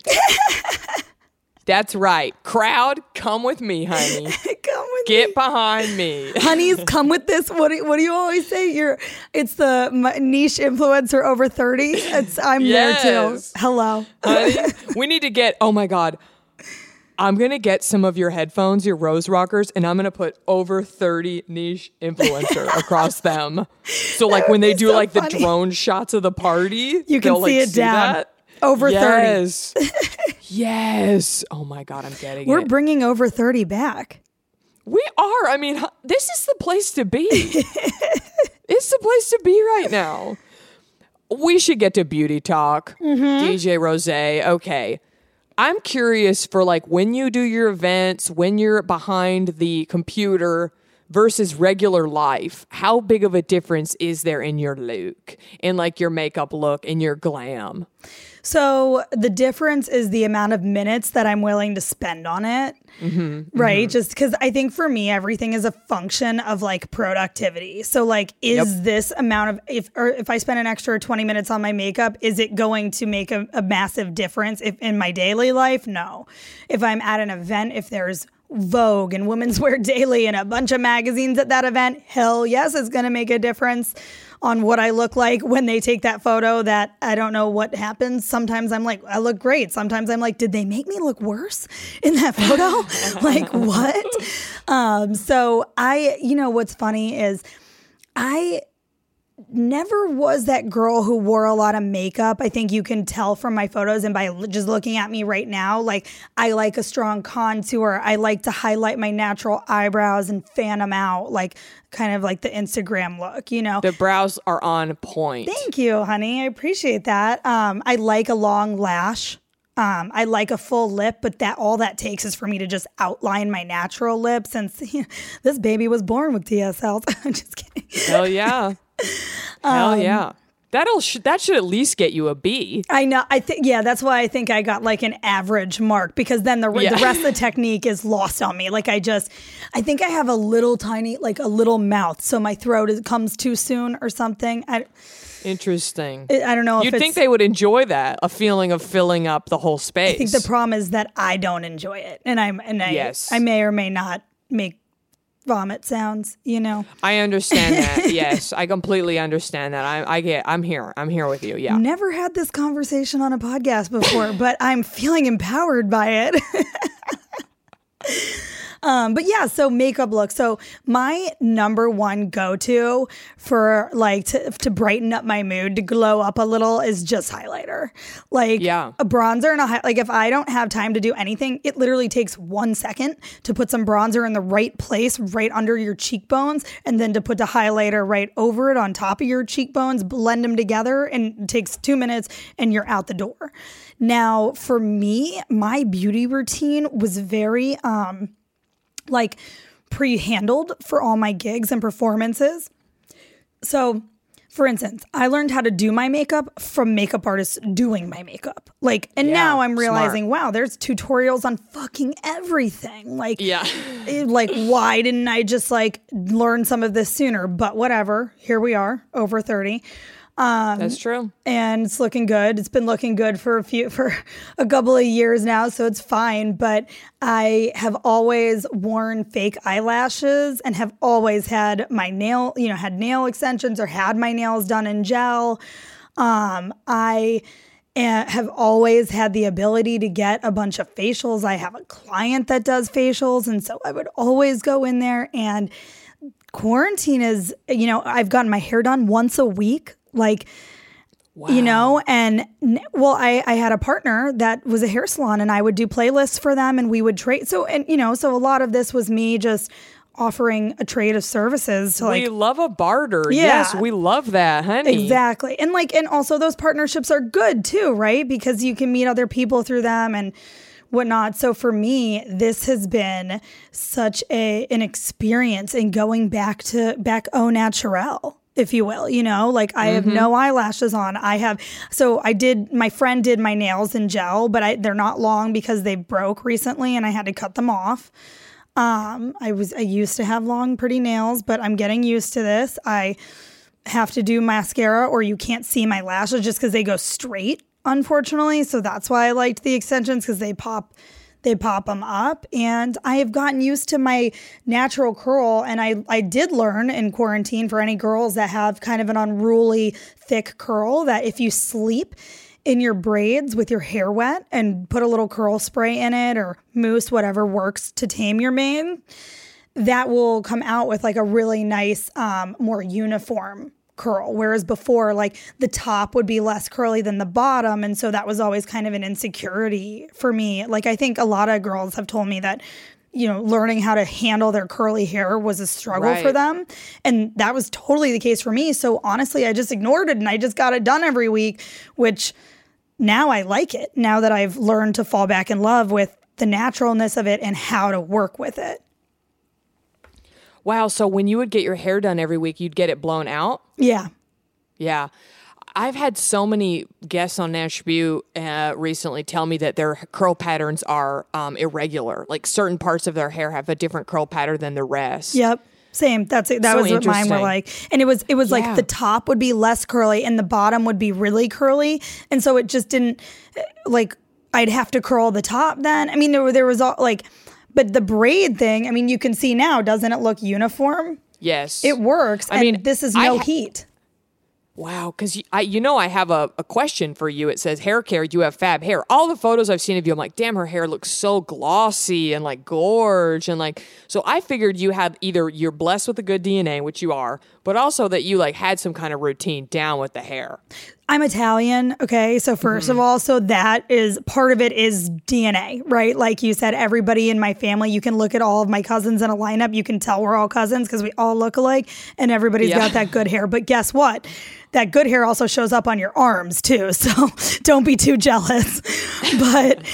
That's right. Crowd, come with me, honey. Come with Get me. behind me. Honeys, come with this. What do you always say? It's the niche influencer over 30. I'm there too. Yes. Hello. Honey, we need to get, oh my God. I'm going to get some of your headphones, your Rose Rockers, and I'm going to put over 30 niche influencer across them. So like when they be do so like funny. the drone shots of the party, You can they'll, see like, it down. that. Over 30. Yes. Yes. Oh my God, I'm getting We're it. bringing over 30 back. We are. I mean, this is the place to be. It's the place to be right now. We should get to beauty talk. DJ Rose. Okay. I'm curious for like when you do your events, when you're behind the computer versus regular life, how big of a difference is there in your look, in like your makeup look, in your glam? So the difference is the amount of minutes that I'm willing to spend on it. Right. Just because I think for me, everything is a function of like productivity. So like, is this amount of, if I spend an extra 20 minutes on my makeup, is it going to make a massive difference in my daily life? No. If I'm at an event, if there's Vogue and Women's Wear Daily and a bunch of magazines at that event, hell yes, it's going to make a difference on what I look like when they take that photo. That I don't know what happens. Sometimes I'm like, I look great. Sometimes I'm like, did they make me look worse in that photo? Like what? So what's funny is I never was that girl who wore a lot of makeup. I think you can tell from my photos and by just looking at me right now, like I like a strong contour. I like to highlight my natural eyebrows and fan them out, like kind of like the Instagram look, you know. The brows are on point. Thank you, honey. I appreciate that. I like a long lash. I like a full lip, but all that takes is for me to just outline my natural lip, since this baby was born with TSL. I'm just kidding. Hell yeah. Hell yeah. That should at least get you a B. I know. That's why I think I got like an average mark, because then the rest of the technique is lost on me. Like I think I have a little tiny, like a little mouth. So my throat comes too soon or something. Interesting. I don't know if You'd think they would enjoy that, a feeling of filling up the whole space. I think the problem is that I don't enjoy it. I may or may not make vomit sounds, you know. I understand that. Yes, I completely understand that. I'm here with you. Yeah. Never had this conversation on a podcast before, but I'm feeling empowered by it. But yeah, so makeup look. So my number one go-to for like to brighten up my mood, to glow up a little, is just highlighter. Like a bronzer and like if I don't have time to do anything, it literally takes 1 second to put some bronzer in the right place, right under your cheekbones, and then to put the highlighter right over it on top of your cheekbones, blend them together, and it takes 2 minutes and you're out the door. Now, for me, my beauty routine was very like pre-handled for all my gigs and performances. So, for instance, I learned how to do my makeup from makeup artists doing my makeup. Like, and now I'm realizing, wow, there's tutorials on fucking everything. Like, like, why didn't I just like learn some of this sooner? But whatever, here we are, over 30. That's true. And it's looking good. It's been looking good for a couple of years now, so it's fine. But I have always worn fake eyelashes and have always had my had nail extensions or had my nails done in gel. I have always had the ability to get a bunch of facials. I have a client that does facials, and so I would always go in there. And quarantine is, I've gotten my hair done once a week. Wow. And I had a partner that was a hair salon, and I would do playlists for them, and we would trade. So a lot of this was me just offering a trade of services to we love a barter. Yeah. Yes, we love that, honey. Exactly. And also those partnerships are good too, right? Because you can meet other people through them and whatnot. So for me, this has been such an experience in going back au naturel, if you will, I have no eyelashes on. My friend did my nails in gel, but they're not long because they broke recently and I had to cut them off. I used to have long, pretty nails, but I'm getting used to this. I have to do mascara or you can't see my lashes just because they go straight, unfortunately. So that's why I liked the extensions, because they pop them up. And I have gotten used to my natural curl. And I did learn in quarantine, for any girls that have kind of an unruly thick curl, that if you sleep in your braids with your hair wet and put a little curl spray in it or mousse, whatever works to tame your mane, that will come out with a really nice, more uniform curl. Whereas before, the top would be less curly than the bottom. And so that was always kind of an insecurity for me. I think a lot of girls have told me that, learning how to handle their curly hair was a struggle for them. And that was totally the case for me. So honestly, I just ignored it and I just got it done every week, which now I like it, now that I've learned to fall back in love with the naturalness of it and how to work with it. Wow. So when you would get your hair done every week, you'd get it blown out? Yeah. Yeah. I've had so many guests on Nash Butte recently tell me that their curl patterns are irregular. Certain parts of their hair have a different curl pattern than the rest. Yep. Same. That was what mine were like. And it was the top would be less curly and the bottom would be really curly. And so it just didn't, I'd have to curl the top then. I mean, there was all but the braid thing, you can see now, doesn't it look uniform? Yes. It works. This is no heat. Wow, because I have a question for you. It says, hair care, you have fab hair. All the photos I've seen of you, I'm like, damn, her hair looks so glossy and gorge. And so I figured you had either you're blessed with a good DNA, which you are, but also that you had some kind of routine down with the hair. I'm Italian, okay? So first of all, so that is, part of it is DNA, right? Like you said, everybody in my family, you can look at all of my cousins in a lineup, you can tell we're all cousins because we all look alike and everybody's got that good hair. But guess what? That good hair also shows up on your arms too, so don't be too jealous. But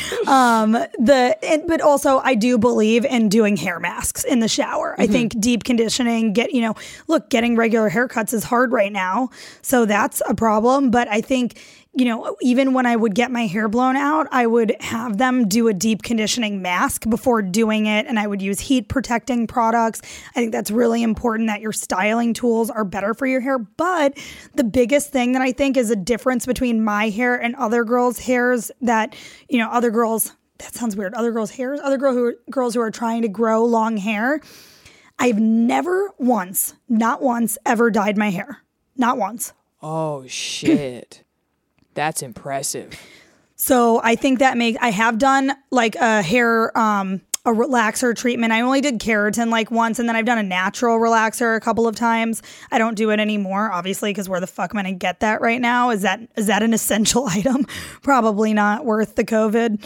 but also I do believe in doing hair masks in the shower. I think deep conditioning, getting regular haircuts is hard right now, so that's a problem. But I think, even when I would get my hair blown out, I would have them do a deep conditioning mask before doing it. And I would use heat protecting products. I think that's really important, that your styling tools are better for your hair. But the biggest thing that I think is a difference between my hair and other girls' hairs that, other girls, that sounds weird, other girls' hairs, girls who are trying to grow long hair. I've never not once, ever dyed my hair. Not once. Oh, shit. That's impressive. So I think I have done a hair, a relaxer treatment. I only did keratin once, and then I've done a natural relaxer a couple of times. I don't do it anymore, obviously, because where the fuck am I going to get that right now? Is that an essential item? Probably not worth the COVID.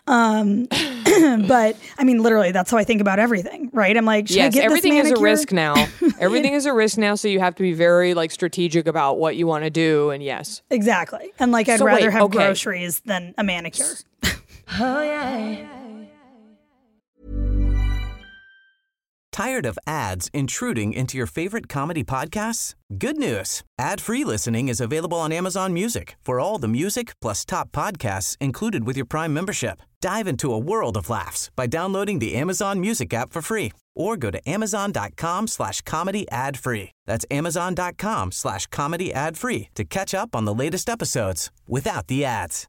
But literally, that's how I think about everything, right? I'm like, should I get everything this manicure? Is a risk now. Everything is a risk now, so you have to be very strategic about what you want to do. And yes, exactly. And I'd rather have groceries than a manicure. Oh yeah. Tired of ads intruding into your favorite comedy podcasts? Good news. Ad-free listening is available on Amazon Music for all the music plus top podcasts included with your Prime membership. Dive into a world of laughs by downloading the Amazon Music app for free or go to amazon.com/comedy ad free. That's amazon.com/comedy ad free to catch up on the latest episodes without the ads.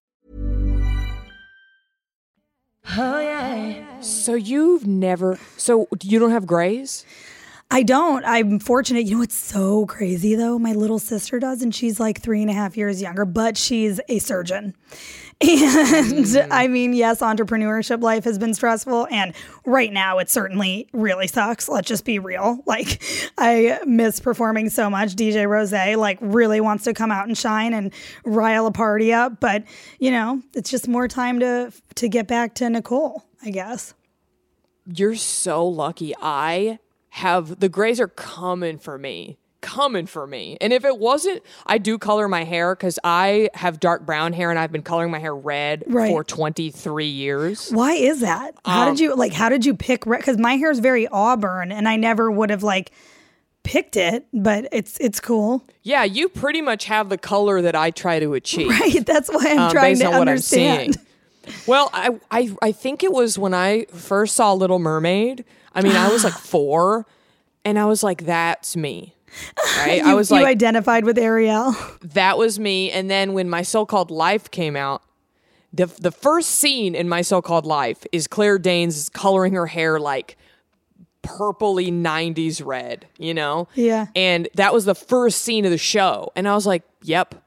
Oh yeah. So you don't have grays? I don't. I'm fortunate. You know, it's so crazy though. My little sister does, and she's like 3.5 years younger, but she's a surgeon. And I mean, yes, entrepreneurship life has been stressful. And right now it certainly really sucks. Let's just be real. Like, I miss performing so much. DJ Rose like really wants to come out and shine and rile a party up. But, you know, it's just more time to get back to Nicole, I guess. You're so lucky. The grays are coming for me. And if it wasn't, I do color my hair because I have dark brown hair and I've been coloring my hair red for 23 years. Why is that? How did you pick red? Because my hair is very auburn and I never would have picked it, but it's cool. Yeah, you pretty much have the color that I try to achieve. Right, that's why I'm trying to understand. Well, I think it was when I first saw Little Mermaid. I mean, I was like 4 and I was like, that's me. Right? I was you identified with Ariel. That was me. And then when My So-Called Life came out, the first scene in My So-Called Life is Claire Danes coloring her hair like purpley 90s red, you know? Yeah. And that was the first scene of the show. And I was like, yep,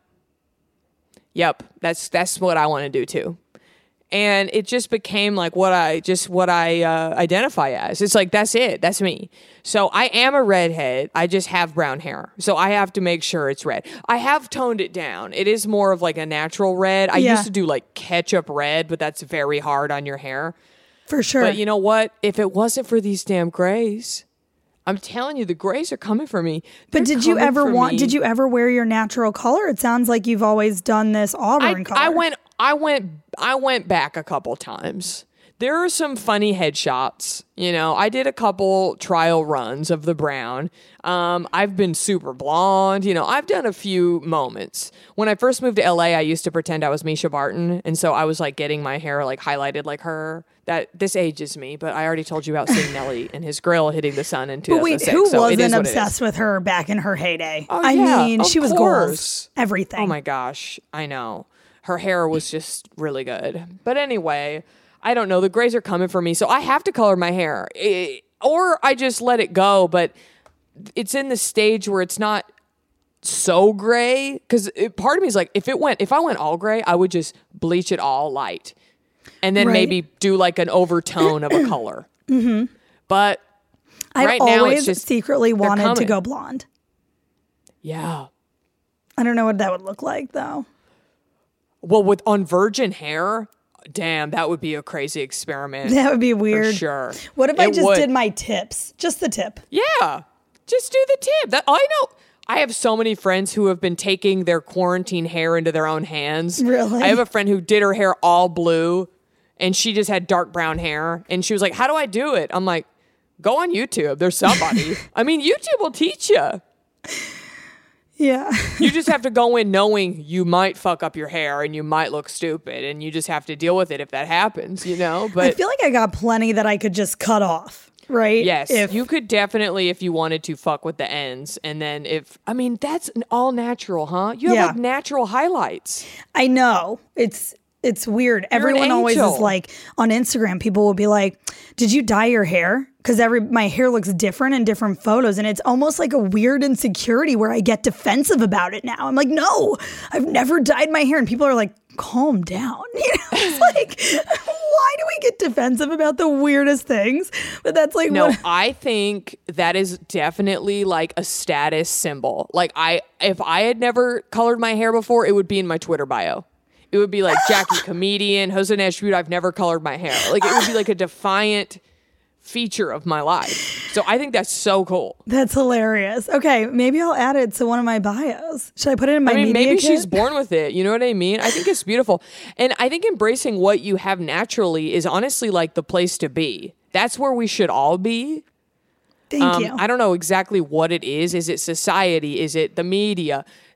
that's what I want to do too. And it just became like what I identify as. It's like, that's it. That's me. So I am a redhead. I just have brown hair. So I have to make sure it's red. I have toned it down. It is more of like a natural red. I used to do like ketchup red, but that's very hard on your hair. For sure. But you know what? If it wasn't for these damn grays, I'm telling you, the grays are coming for me. But did you ever wear your natural color? It sounds like you've always done this auburn color. I went back a couple times. There are some funny headshots. You know, I did a couple trial runs of the brown. I've been super blonde. You know, I've done a few moments. When I first moved to LA, I used to pretend I was Misha Barton. And so I was like getting my hair like highlighted like her. This ages me, but I already told you about seeing Nelly and his grill hitting the sun in 2006. But wait, who wasn't obsessed with her back in her heyday? Oh, I mean, she was goals. Goals. Everything. Oh my gosh, I know. Her hair was just really good. But anyway, I don't know. The grays are coming for me, so I have to color my hair. Or I just let it go, but it's in the stage where it's not so gray. Because part of me is like, if I went all gray, I would just bleach it all light. And then maybe do like an overtone of a color. Mm-hmm. But I've always secretly wanted to go blonde. Yeah. I don't know what that would look like, though. Well, on virgin hair, damn, that would be a crazy experiment. That would be weird. For sure. What if I just did my tips? Just the tip. Yeah. Just do the tip. I know. I have so many friends who have been taking their quarantine hair into their own hands. Really? I have a friend who did her hair all blue, and she just had dark brown hair. And she was like, how do I do it? I'm like, go on YouTube. There's somebody. I mean, YouTube will teach you. Yeah. You just have to go in knowing you might fuck up your hair and you might look stupid, and you just have to deal with it if that happens, you know? But I feel like I got plenty that I could just cut off, right? Yes. You could definitely, if you wanted to, fuck with the ends. And then that's all natural, huh? You have like natural highlights. I know. It's weird. Everyone always is like, on Instagram, people will be like, did you dye your hair? Because my hair looks different in different photos. And it's almost like a weird insecurity where I get defensive about it now. I'm like, no, I've never dyed my hair. And people are like, calm down. You know, it's like, why do we get defensive about the weirdest things? But that's like, no, I think that is definitely like a status symbol. Like if I had never colored my hair before, it would be in my Twitter bio. It would be like Jackie comedian, Jose Nash Butte, I've never colored my hair. Like it would be like a defiant feature of my life. So I think that's so cool. That's hilarious. Okay, maybe I'll add it to one of my bios. Should I put it in my media maybe kit? She's born with it. You know what I mean? I think it's beautiful. And I think embracing what you have naturally is honestly like the place to be. That's where we should all be. Thank you. I don't know exactly what it is. Is it society? Is it the media?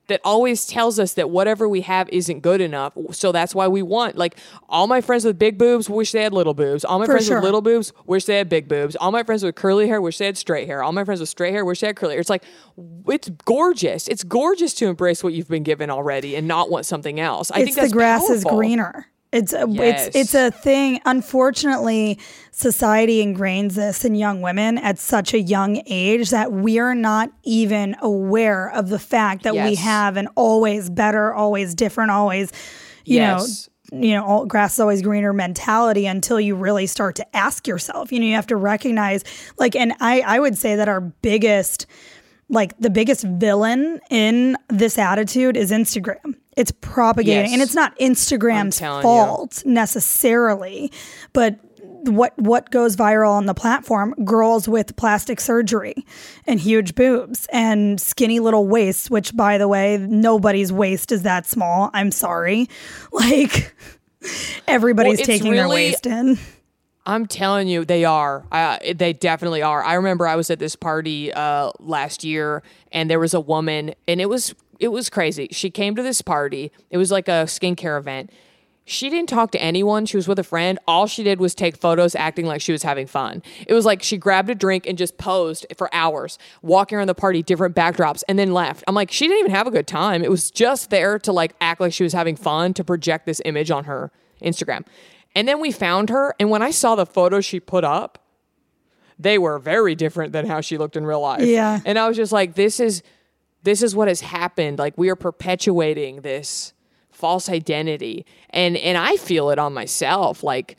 that always tells us that whatever we have isn't good enough. So that's why we want, like, all my friends with big boobs wish they had little boobs. All my friends with little boobs wish they had big boobs. All my friends with curly hair wish they had straight hair. All my friends with straight hair wish they had curly hair. It's like, it's gorgeous. It's gorgeous to embrace what you've been given already and not want something else. I think that's the grass powerful. is greener. It's a thing. Unfortunately, society ingrains this in young women at such a young age that we're not even aware of the fact that we have an always better, always different, always, you know, grass is always greener mentality until you really start to ask yourself. You know, you have to recognize, like, and I would say that our biggest, like, the biggest villain in this attitude is Instagram. It's propagating, and it's not Instagram's fault necessarily, but what goes viral on the platform, girls with plastic surgery and huge boobs and skinny little waists, which, by the way, nobody's waist is that small. I'm sorry. Like, everybody's taking their waist in. I'm telling you, they are. They definitely are. I remember I was at this party last year, and there was a woman, and it was crazy. She came to this party. It was like a skincare event. She didn't talk to anyone. She was with a friend. All she did was take photos acting like she was having fun. It was like she grabbed a drink and just posed for hours, walking around the party, different backdrops, and then left. I'm like, she didn't even have a good time. It was just there to like act like she was having fun, to project this image on her Instagram. And then we found her, and when I saw the photos she put up, they were very different than how she looked in real life. Yeah. And I was just like, this is what has happened. Like, we are perpetuating this false identity. And I feel it on myself. Like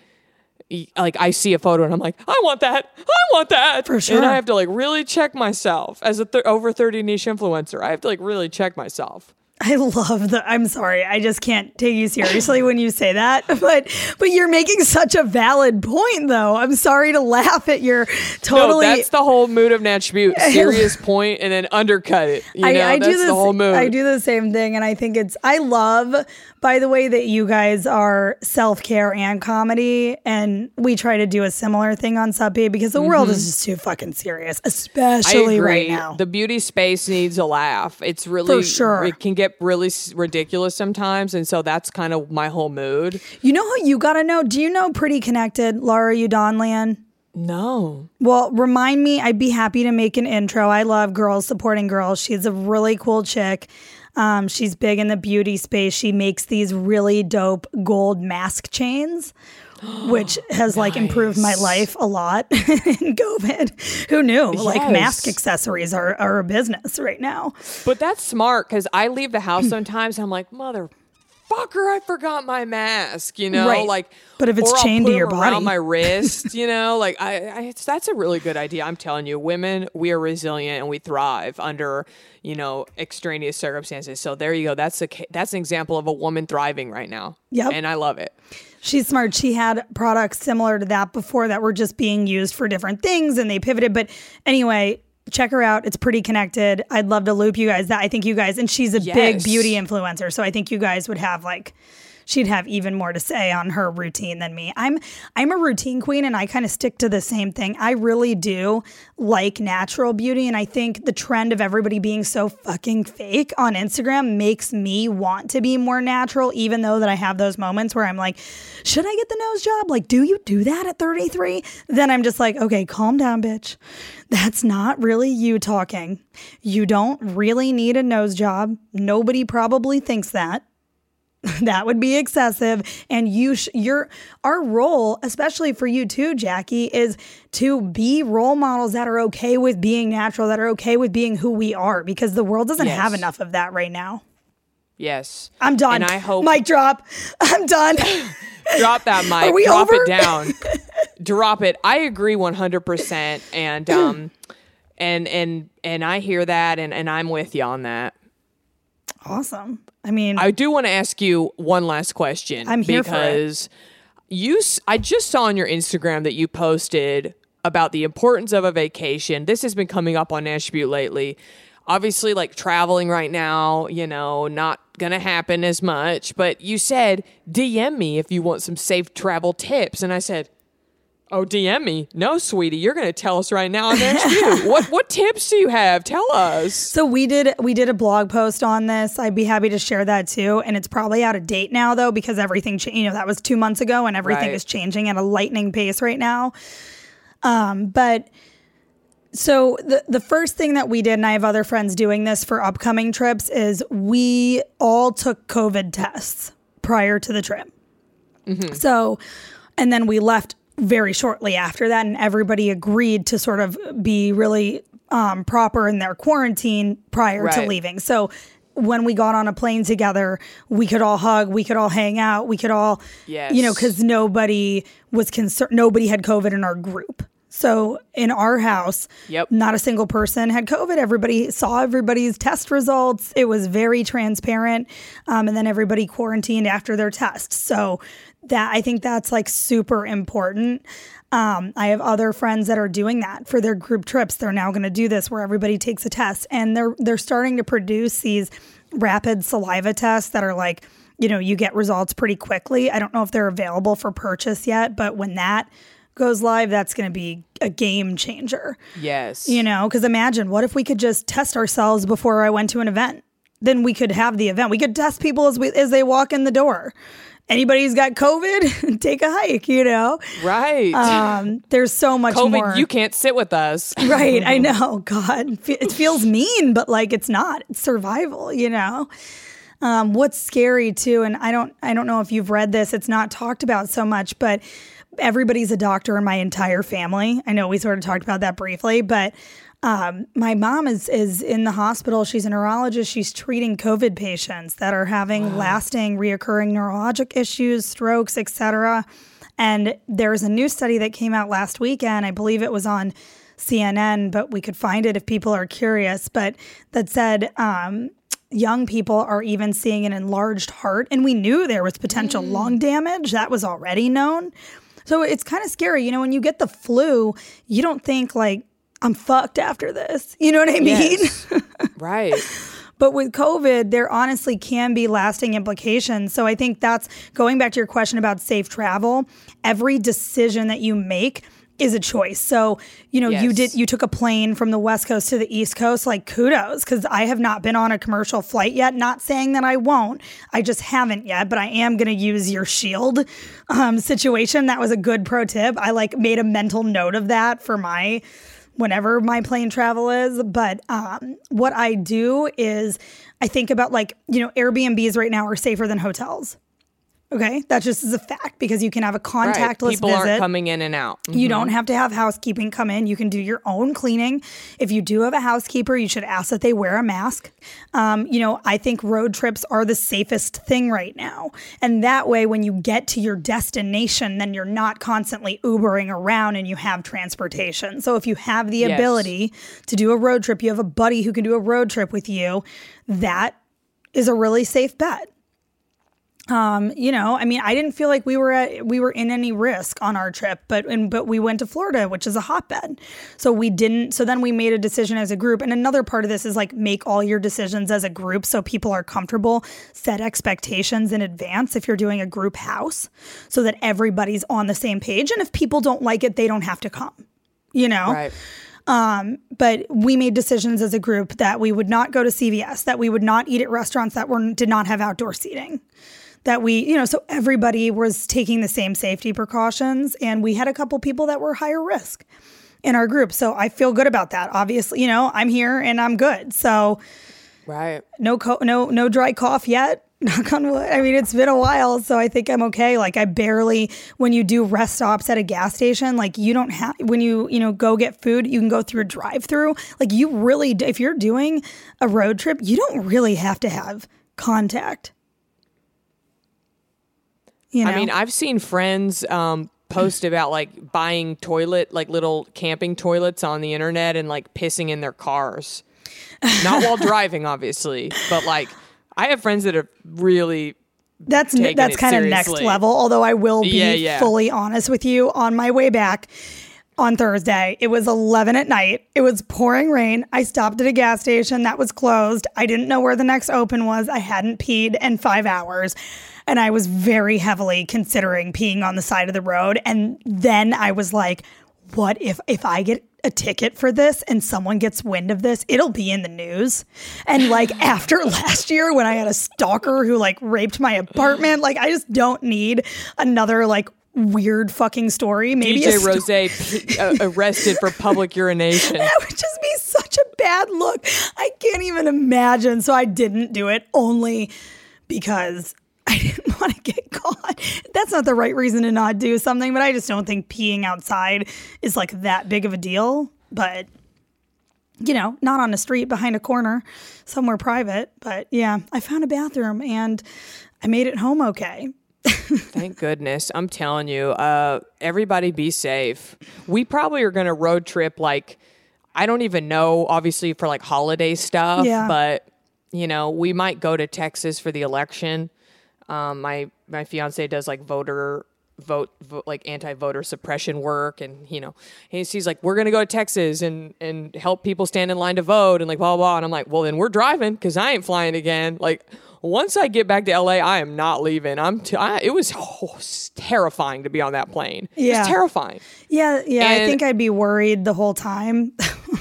I see a photo and I'm like, I want that. For sure. And I have to like really check myself as a over 30 niche influencer. I have to like really check myself. I love I'm sorry, I just can't take you seriously when you say that. But you're making such a valid point, though. I'm sorry to laugh at your totally. No, that's the whole mood of Natch Butte. Serious point and then undercut it. That's the whole mood. I do the same thing, and I think I love, by the way, that you guys are self-care and comedy, and we try to do a similar thing on Sub B because the world is just too fucking serious, especially right now. The beauty space needs a laugh. It's really, for sure. It can get really ridiculous sometimes, and so that's kind of my whole mood. You know who you gotta know? Do you know Pretty Connected, Laura Udonlian? No. Well, remind me. I'd be happy to make an intro. I love girls supporting girls. She's a really cool chick. She's big in the beauty space. She makes these really dope gold mask chains, which has like improved my life a lot in COVID. Who knew? Yes. Like, mask accessories are a business right now. But that's smart, because I leave the house sometimes and I'm like, motherfucker, I forgot my mask, Right. Like, but if it's chained to your body, around my wrist, like that's a really good idea. I'm telling you, women, we are resilient and we thrive under, extraneous circumstances. So there you go. That's an example of a woman thriving right now. Yep. And I love it. She's smart. She had products similar to that before that were just being used for different things, and they pivoted. But anyway, check her out. It's Pretty Connected. I'd love to loop you guys. I think you guys, and she's a big beauty influencer, so I think you guys would have she'd have even more to say on her routine than me. I'm a routine queen, and I kind of stick to the same thing. I really do like natural beauty, and I think the trend of everybody being so fucking fake on Instagram makes me want to be more natural, even though that I have those moments where I'm like, should I get the nose job? Like, do you do that at 33? Then I'm just like, okay, calm down, bitch. That's not really you talking. You don't really need a nose job. Nobody probably thinks that. That would be excessive. And our role, especially for you too, Jackie, is to be role models that are okay with being natural, that are okay with being who we are, because the world doesn't have enough of that right now. Yes. I'm done. And I hope. Mic drop. I'm done. Drop that mic. Are we drop over? It down. Drop it. I agree 100%. And I hear that, and I'm with you on that. Awesome. I mean, I do want to ask you one last question. I'm here because I just saw on your Instagram that you posted about the importance of a vacation. This has been coming up on Natch Butte lately. Obviously, like, traveling right now, not gonna happen as much. But you said, DM me if you want some safe travel tips. And I said, Oh, DM me. No, sweetie, you're going to tell us right now on Next View. What tips do you have? Tell us. So we did a blog post on this. I'd be happy to share that too. And it's probably out of date now though, because everything, that was 2 months ago and everything is changing at a lightning pace right now. But so the first thing that we did, and I have other friends doing this for upcoming trips, is we all took COVID tests prior to the trip. Mm-hmm. So, and then we left very shortly after that, and everybody agreed to sort of be really proper in their quarantine prior to leaving. So when we got on a plane together, we could all hug, we could all hang out, we could all, because nobody was concerned, nobody had COVID in our group. So in our house, not a single person had COVID. Everybody saw everybody's test results. It was very transparent. And then everybody quarantined after their test. So I think that's like super important. I have other friends that are doing that for their group trips. They're now going to do this where everybody takes a test, and they're starting to produce these rapid saliva tests that are like, you get results pretty quickly. I don't know if they're available for purchase yet, but when that goes live, that's going to be a game changer. Yes. Because imagine, what if we could just test ourselves before I went to an event? Then we could have the event. We could test people as they walk in the door. Anybody who's got COVID, take a hike, Right. There's so much COVID, more. you can't sit with us. Right. I know. God, it feels mean, but like it's not. It's survival, What's scary too, and I don't know if you've read this, it's not talked about so much, but everybody's a doctor in my entire family. I know we sort of talked about that briefly, but my mom is in the hospital. She's a neurologist. She's treating COVID patients that are having lasting, reoccurring neurologic issues, strokes, etc. And there's a new study that came out last weekend. I believe it was on CNN, but we could find it if people are curious. But that said, young people are even seeing an enlarged heart. And we knew there was potential lung damage. That was already known. So it's kind of scary. When you get the flu, you don't think like, I'm fucked after this. You know what I mean? Yes. Right. But with COVID, there honestly can be lasting implications. So I think that's going back to your question about safe travel. Every decision that you make is a choice. So, you took a plane from the West Coast to the East Coast, like kudos, because I have not been on a commercial flight yet. Not saying that I won't. I just haven't yet, but I am going to use your Shield situation. That was a good pro tip. I made a mental note of that for whenever my plane travel is. But what I do is I think about Airbnbs right now are safer than hotels. Okay, that just is a fact because you can have a contactless People visit. aren't coming in and out. Mm-hmm. You don't have to have housekeeping come in. You can do your own cleaning. If you do have a housekeeper, you should ask that they wear a mask. I think road trips are the safest thing right now. And that way, when you get to your destination, then you're not constantly Ubering around and you have transportation. So if you have the ability to do a road trip, you have a buddy who can do a road trip with you, that is a really safe bet. I didn't feel like we were in any risk on our trip, but we went to Florida, which is a hotbed. So then we made a decision as a group. And another part of this is make all your decisions as a group so people are comfortable, set expectations in advance if you're doing a group house so that everybody's on the same page. And if people don't like it, they don't have to come, Right. But we made decisions as a group that we would not go to CVS, that we would not eat at restaurants that did not have outdoor seating. That so everybody was taking the same safety precautions, and we had a couple people that were higher risk in our group. So I feel good about that. Obviously, I'm here and I'm good. So right. No dry cough yet. Knock on wood. I mean, it's been a while, so I think I'm okay. When you do rest stops at a gas station, you don't have, when you go get food, you can go through a drive-through. You really, if you're doing a road trip, you don't really have to have contact. I mean, I've seen friends post about buying little camping toilets on the internet and pissing in their cars. Not while driving, obviously, but I have friends that have really that's kind of next level. Although I will be fully honest with you, on my way back, on Thursday. It was 11 at night. It was pouring rain. I stopped at a gas station that was closed. I didn't know where the next open was. I hadn't peed in 5 hours. And I was very heavily considering peeing on the side of the road. And then I was like, what if I get a ticket for this and someone gets wind of this? It'll be in the news. And like after last year when I had a stalker who like raped my apartment, like I just don't need another like weird fucking story. Maybe DJ Rose arrested for public urination. That would just be such a bad look. I can't even imagine. So I didn't do it only because I didn't want to get caught. That's not the right reason to not do something, but I just don't think peeing outside is like that big of a deal. But, you know, not on the street behind a corner, somewhere private. But yeah, I found a bathroom and I made it home okay. Thank goodness. I'm telling you, everybody be safe. We probably are going to road trip, like, I don't even know, obviously, for like holiday stuff. Yeah. But, you know, we might go to Texas for the election. My fiance does like vote like anti-voter suppression work, and you know he's like, we're gonna go to Texas and help people stand in line to vote and like blah blah. And I'm like, well then we're driving because I ain't flying again. Like once I get back to LA, I am not leaving. It was terrifying to be on that plane. Yeah, it was terrifying. Yeah. I think I'd be worried the whole time.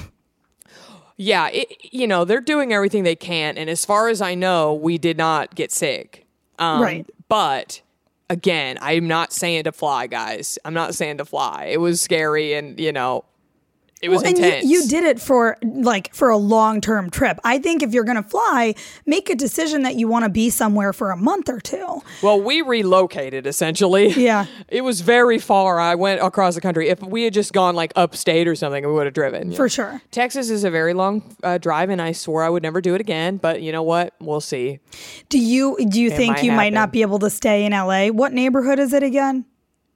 Yeah, you know they're doing everything they can, and as far as I know, we did not get sick. Right. But again, I'm not saying to fly, guys. I'm not saying to fly. It was scary and, you know, it was intense. And you did it for a long-term trip. I think if you're going to fly, make a decision that you want to be somewhere for a month or two. Well, we relocated essentially. Yeah. It was very far. I went across the country. If we had just gone like upstate or something, we would have driven. For sure. Texas is a very long drive, and I swore I would never do it again. But you know what? We'll see. Do you think you might not be able to stay in LA? What neighborhood is it again?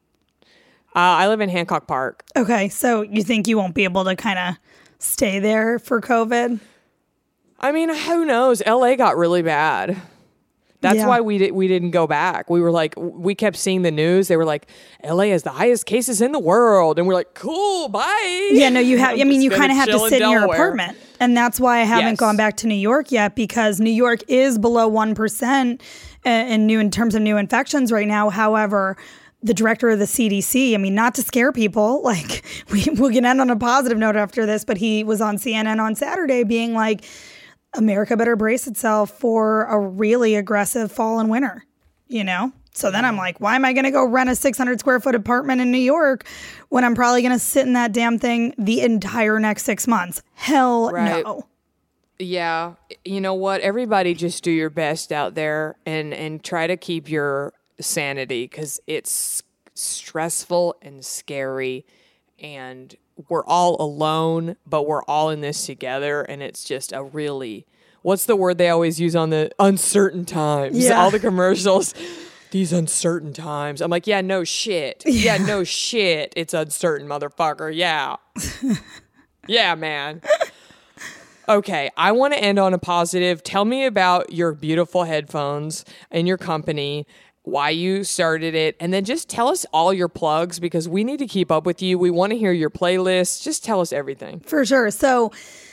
I live in Hancock Park. Okay, so you think you won't be able to kind of stay there for COVID? I mean, who knows? LA got really bad. That's why we didn't go back. We were like, we kept seeing the news. They were like, LA has the highest cases in the world, and we're like, cool, bye. Yeah, no, you have. I mean, you kind of have to sit in your apartment, and that's why I haven't gone back to New York yet, because New York is below 1% in terms of new infections right now. However, the director of the CDC, I mean, not to scare people, like we can end on a positive note after this, but he was on CNN on Saturday being like, America better brace itself for a really aggressive fall and winter, you know? So then I'm like, why am I going to go rent a 600 square foot apartment in New York when I'm probably going to sit in that damn thing the entire next 6 months? Hell no. Yeah. You know what? Everybody just do your best out there and try to keep your sanity, because it's stressful and scary, and we're all alone, but we're all in this together, and it's just a really, what's the word they always use on the uncertain times? Yeah. All the commercials, these uncertain times. I'm like, yeah, no shit. Yeah, no shit. It's uncertain, motherfucker. Yeah. Yeah, man. Okay, I want to end on a positive. Tell me about your beautiful headphones and your company, why you started it, and then just tell us all your plugs, because we need to keep up with you. We want to hear your playlist. Just tell us everything. For sure. So,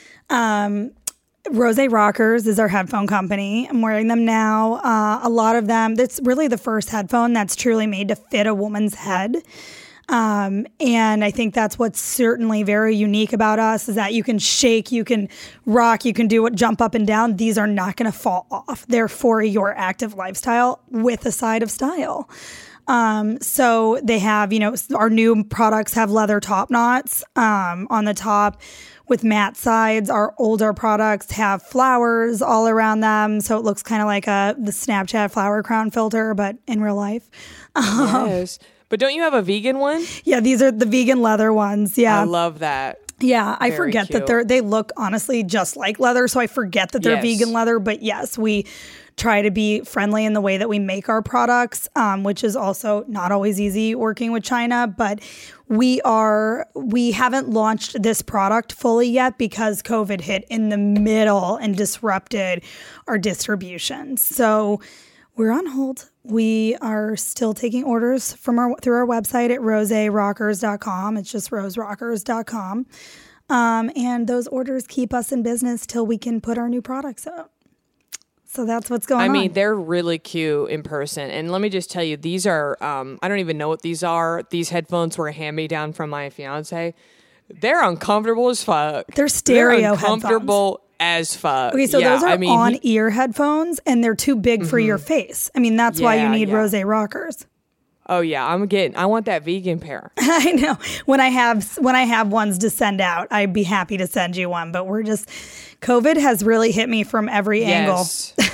Rose Rockers is our headphone company. I'm wearing them now. A lot of them, it's really the first headphone that's truly made to fit a woman's head. And I think that's what's certainly very unique about us, is that you can shake, you can rock, you can jump up and down. These are not going to fall off. They're for your active lifestyle with a side of style. So they have, our new products have leather top knots, on the top with matte sides. Our older products have flowers all around them. So it looks kind of like the Snapchat flower crown filter, but in real life. Yes. But don't you have a vegan one? Yeah, these are the vegan leather ones. Yeah. I love that. Yeah, I forget that they look honestly just like leather, so I forget that they're vegan leather. But yes, we try to be friendly in the way that we make our products, which is also not always easy working with China. But we haven't launched this product fully yet because COVID hit in the middle and disrupted our distribution. So We're on hold. We are still taking orders through our website at roserockers.com. It's just roserockers.com. And those orders keep us in business till we can put our new products up. So that's what's going on. I mean, they're really cute in person. And let me just tell you, these are, I don't even know what these are. These headphones were a hand-me-down from my fiance. They're uncomfortable as fuck. They're stereo They're uncomfortable as fuck. Okay, so those are on-ear headphones, and they're too big for your face. I mean, that's why you need Rose Rockers. Oh yeah, I want that vegan pair. I know. When I have ones to send out, I'd be happy to send you one. But COVID has really hit me from every angle.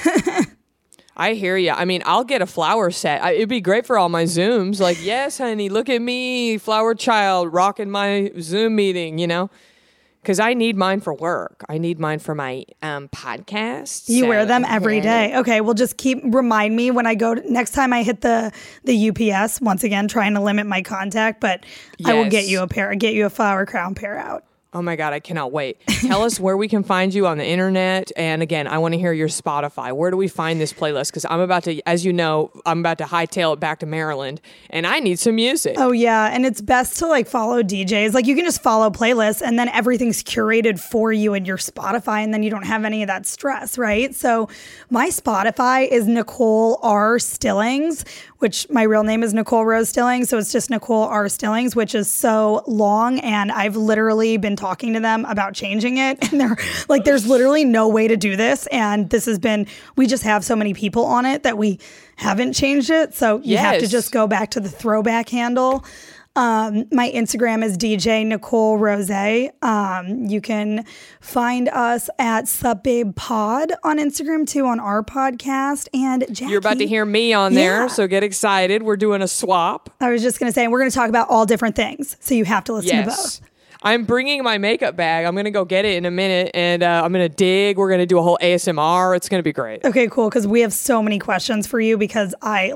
I hear you. I mean, I'll get a flower set. It'd be great for all my Zooms. Like, yes, honey, look at me, flower child, rocking my Zoom meeting, you know? Because I need mine for work. I need mine for my podcast. You wear them every day. Okay, well, just remind me when I go next time I hit the UPS. Once again, trying to limit my contact, but I will get you a flower crown pair out. Oh my God, I cannot wait. Tell us where we can find you on the internet. And again, I want to hear your Spotify. Where do we find this playlist? Because I'm about to, as you know, hightail it back to Maryland and I need some music. Oh yeah. And it's best to follow DJs. You can just follow playlists and then everything's curated for you in your Spotify and then you don't have any of that stress, right? So my Spotify is Nicole R. Stillings, which my real name is Nicole Rose Stillings. So it's just Nicole R. Stillings, which is so long. And I've literally been talking to them about changing it. And they're like, there's literally no way to do this. And we just have so many people on it that we haven't changed it. So you have to just go back to the throwback handle. My Instagram is DJ Nicole Rose. You can find us at Sup Babe Pod on Instagram too on our podcast. And Jackie, you're about to hear me on there, so get excited. We're doing a swap. I was just going to say, we're going to talk about all different things. So you have to listen to both. I'm bringing my makeup bag. I'm going to go get it in a minute and I'm going to dig. We're going to do a whole ASMR. It's going to be great. Okay, cool. Because we have so many questions for you because I'm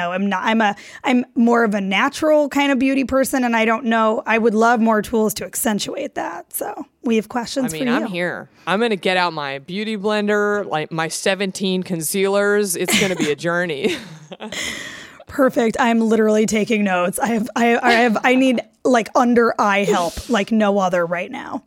more of a natural kind of beauty person and I would love more tools to accentuate that. So we have questions for you. I'm here. I'm going to get out my beauty blender, like my 17 concealers. It's going to be a journey. Perfect. I'm literally taking notes. I need under eye help like no other right now.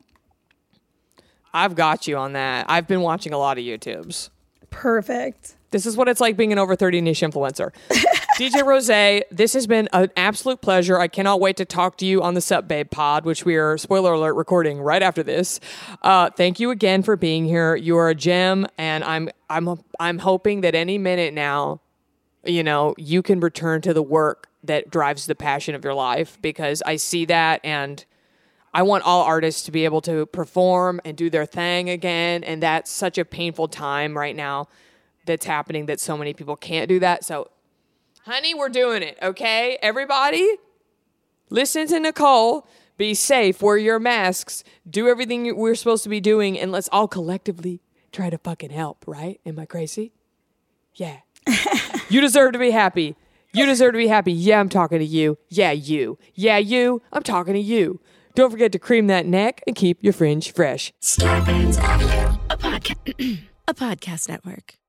I've got you on that. I've been watching a lot of YouTubes. Perfect. This is what it's like being an over 30 niche influencer. DJ Rose, this has been an absolute pleasure. I cannot wait to talk to you on the Sup Babe Pod, which we are, spoiler alert, recording right after this. Thank you again for being here. You are a gem, and I'm hoping that any minute now, you can return to the work that drives the passion of your life, because I see that and I want all artists to be able to perform and do their thing again. And that's such a painful time right now that's happening that so many people can't do that. So, honey, we're doing it. Okay. Everybody listen to Nicole, be safe, wear your masks, do everything we're supposed to be doing. And let's all collectively try to fucking help. Right? Am I crazy? Yeah. You deserve to be happy. You deserve to be happy. Yeah, I'm talking to you. Yeah, you. Yeah, you. I'm talking to you. Don't forget to cream that neck and keep your fringe fresh. Starburns Audio, a podcast network.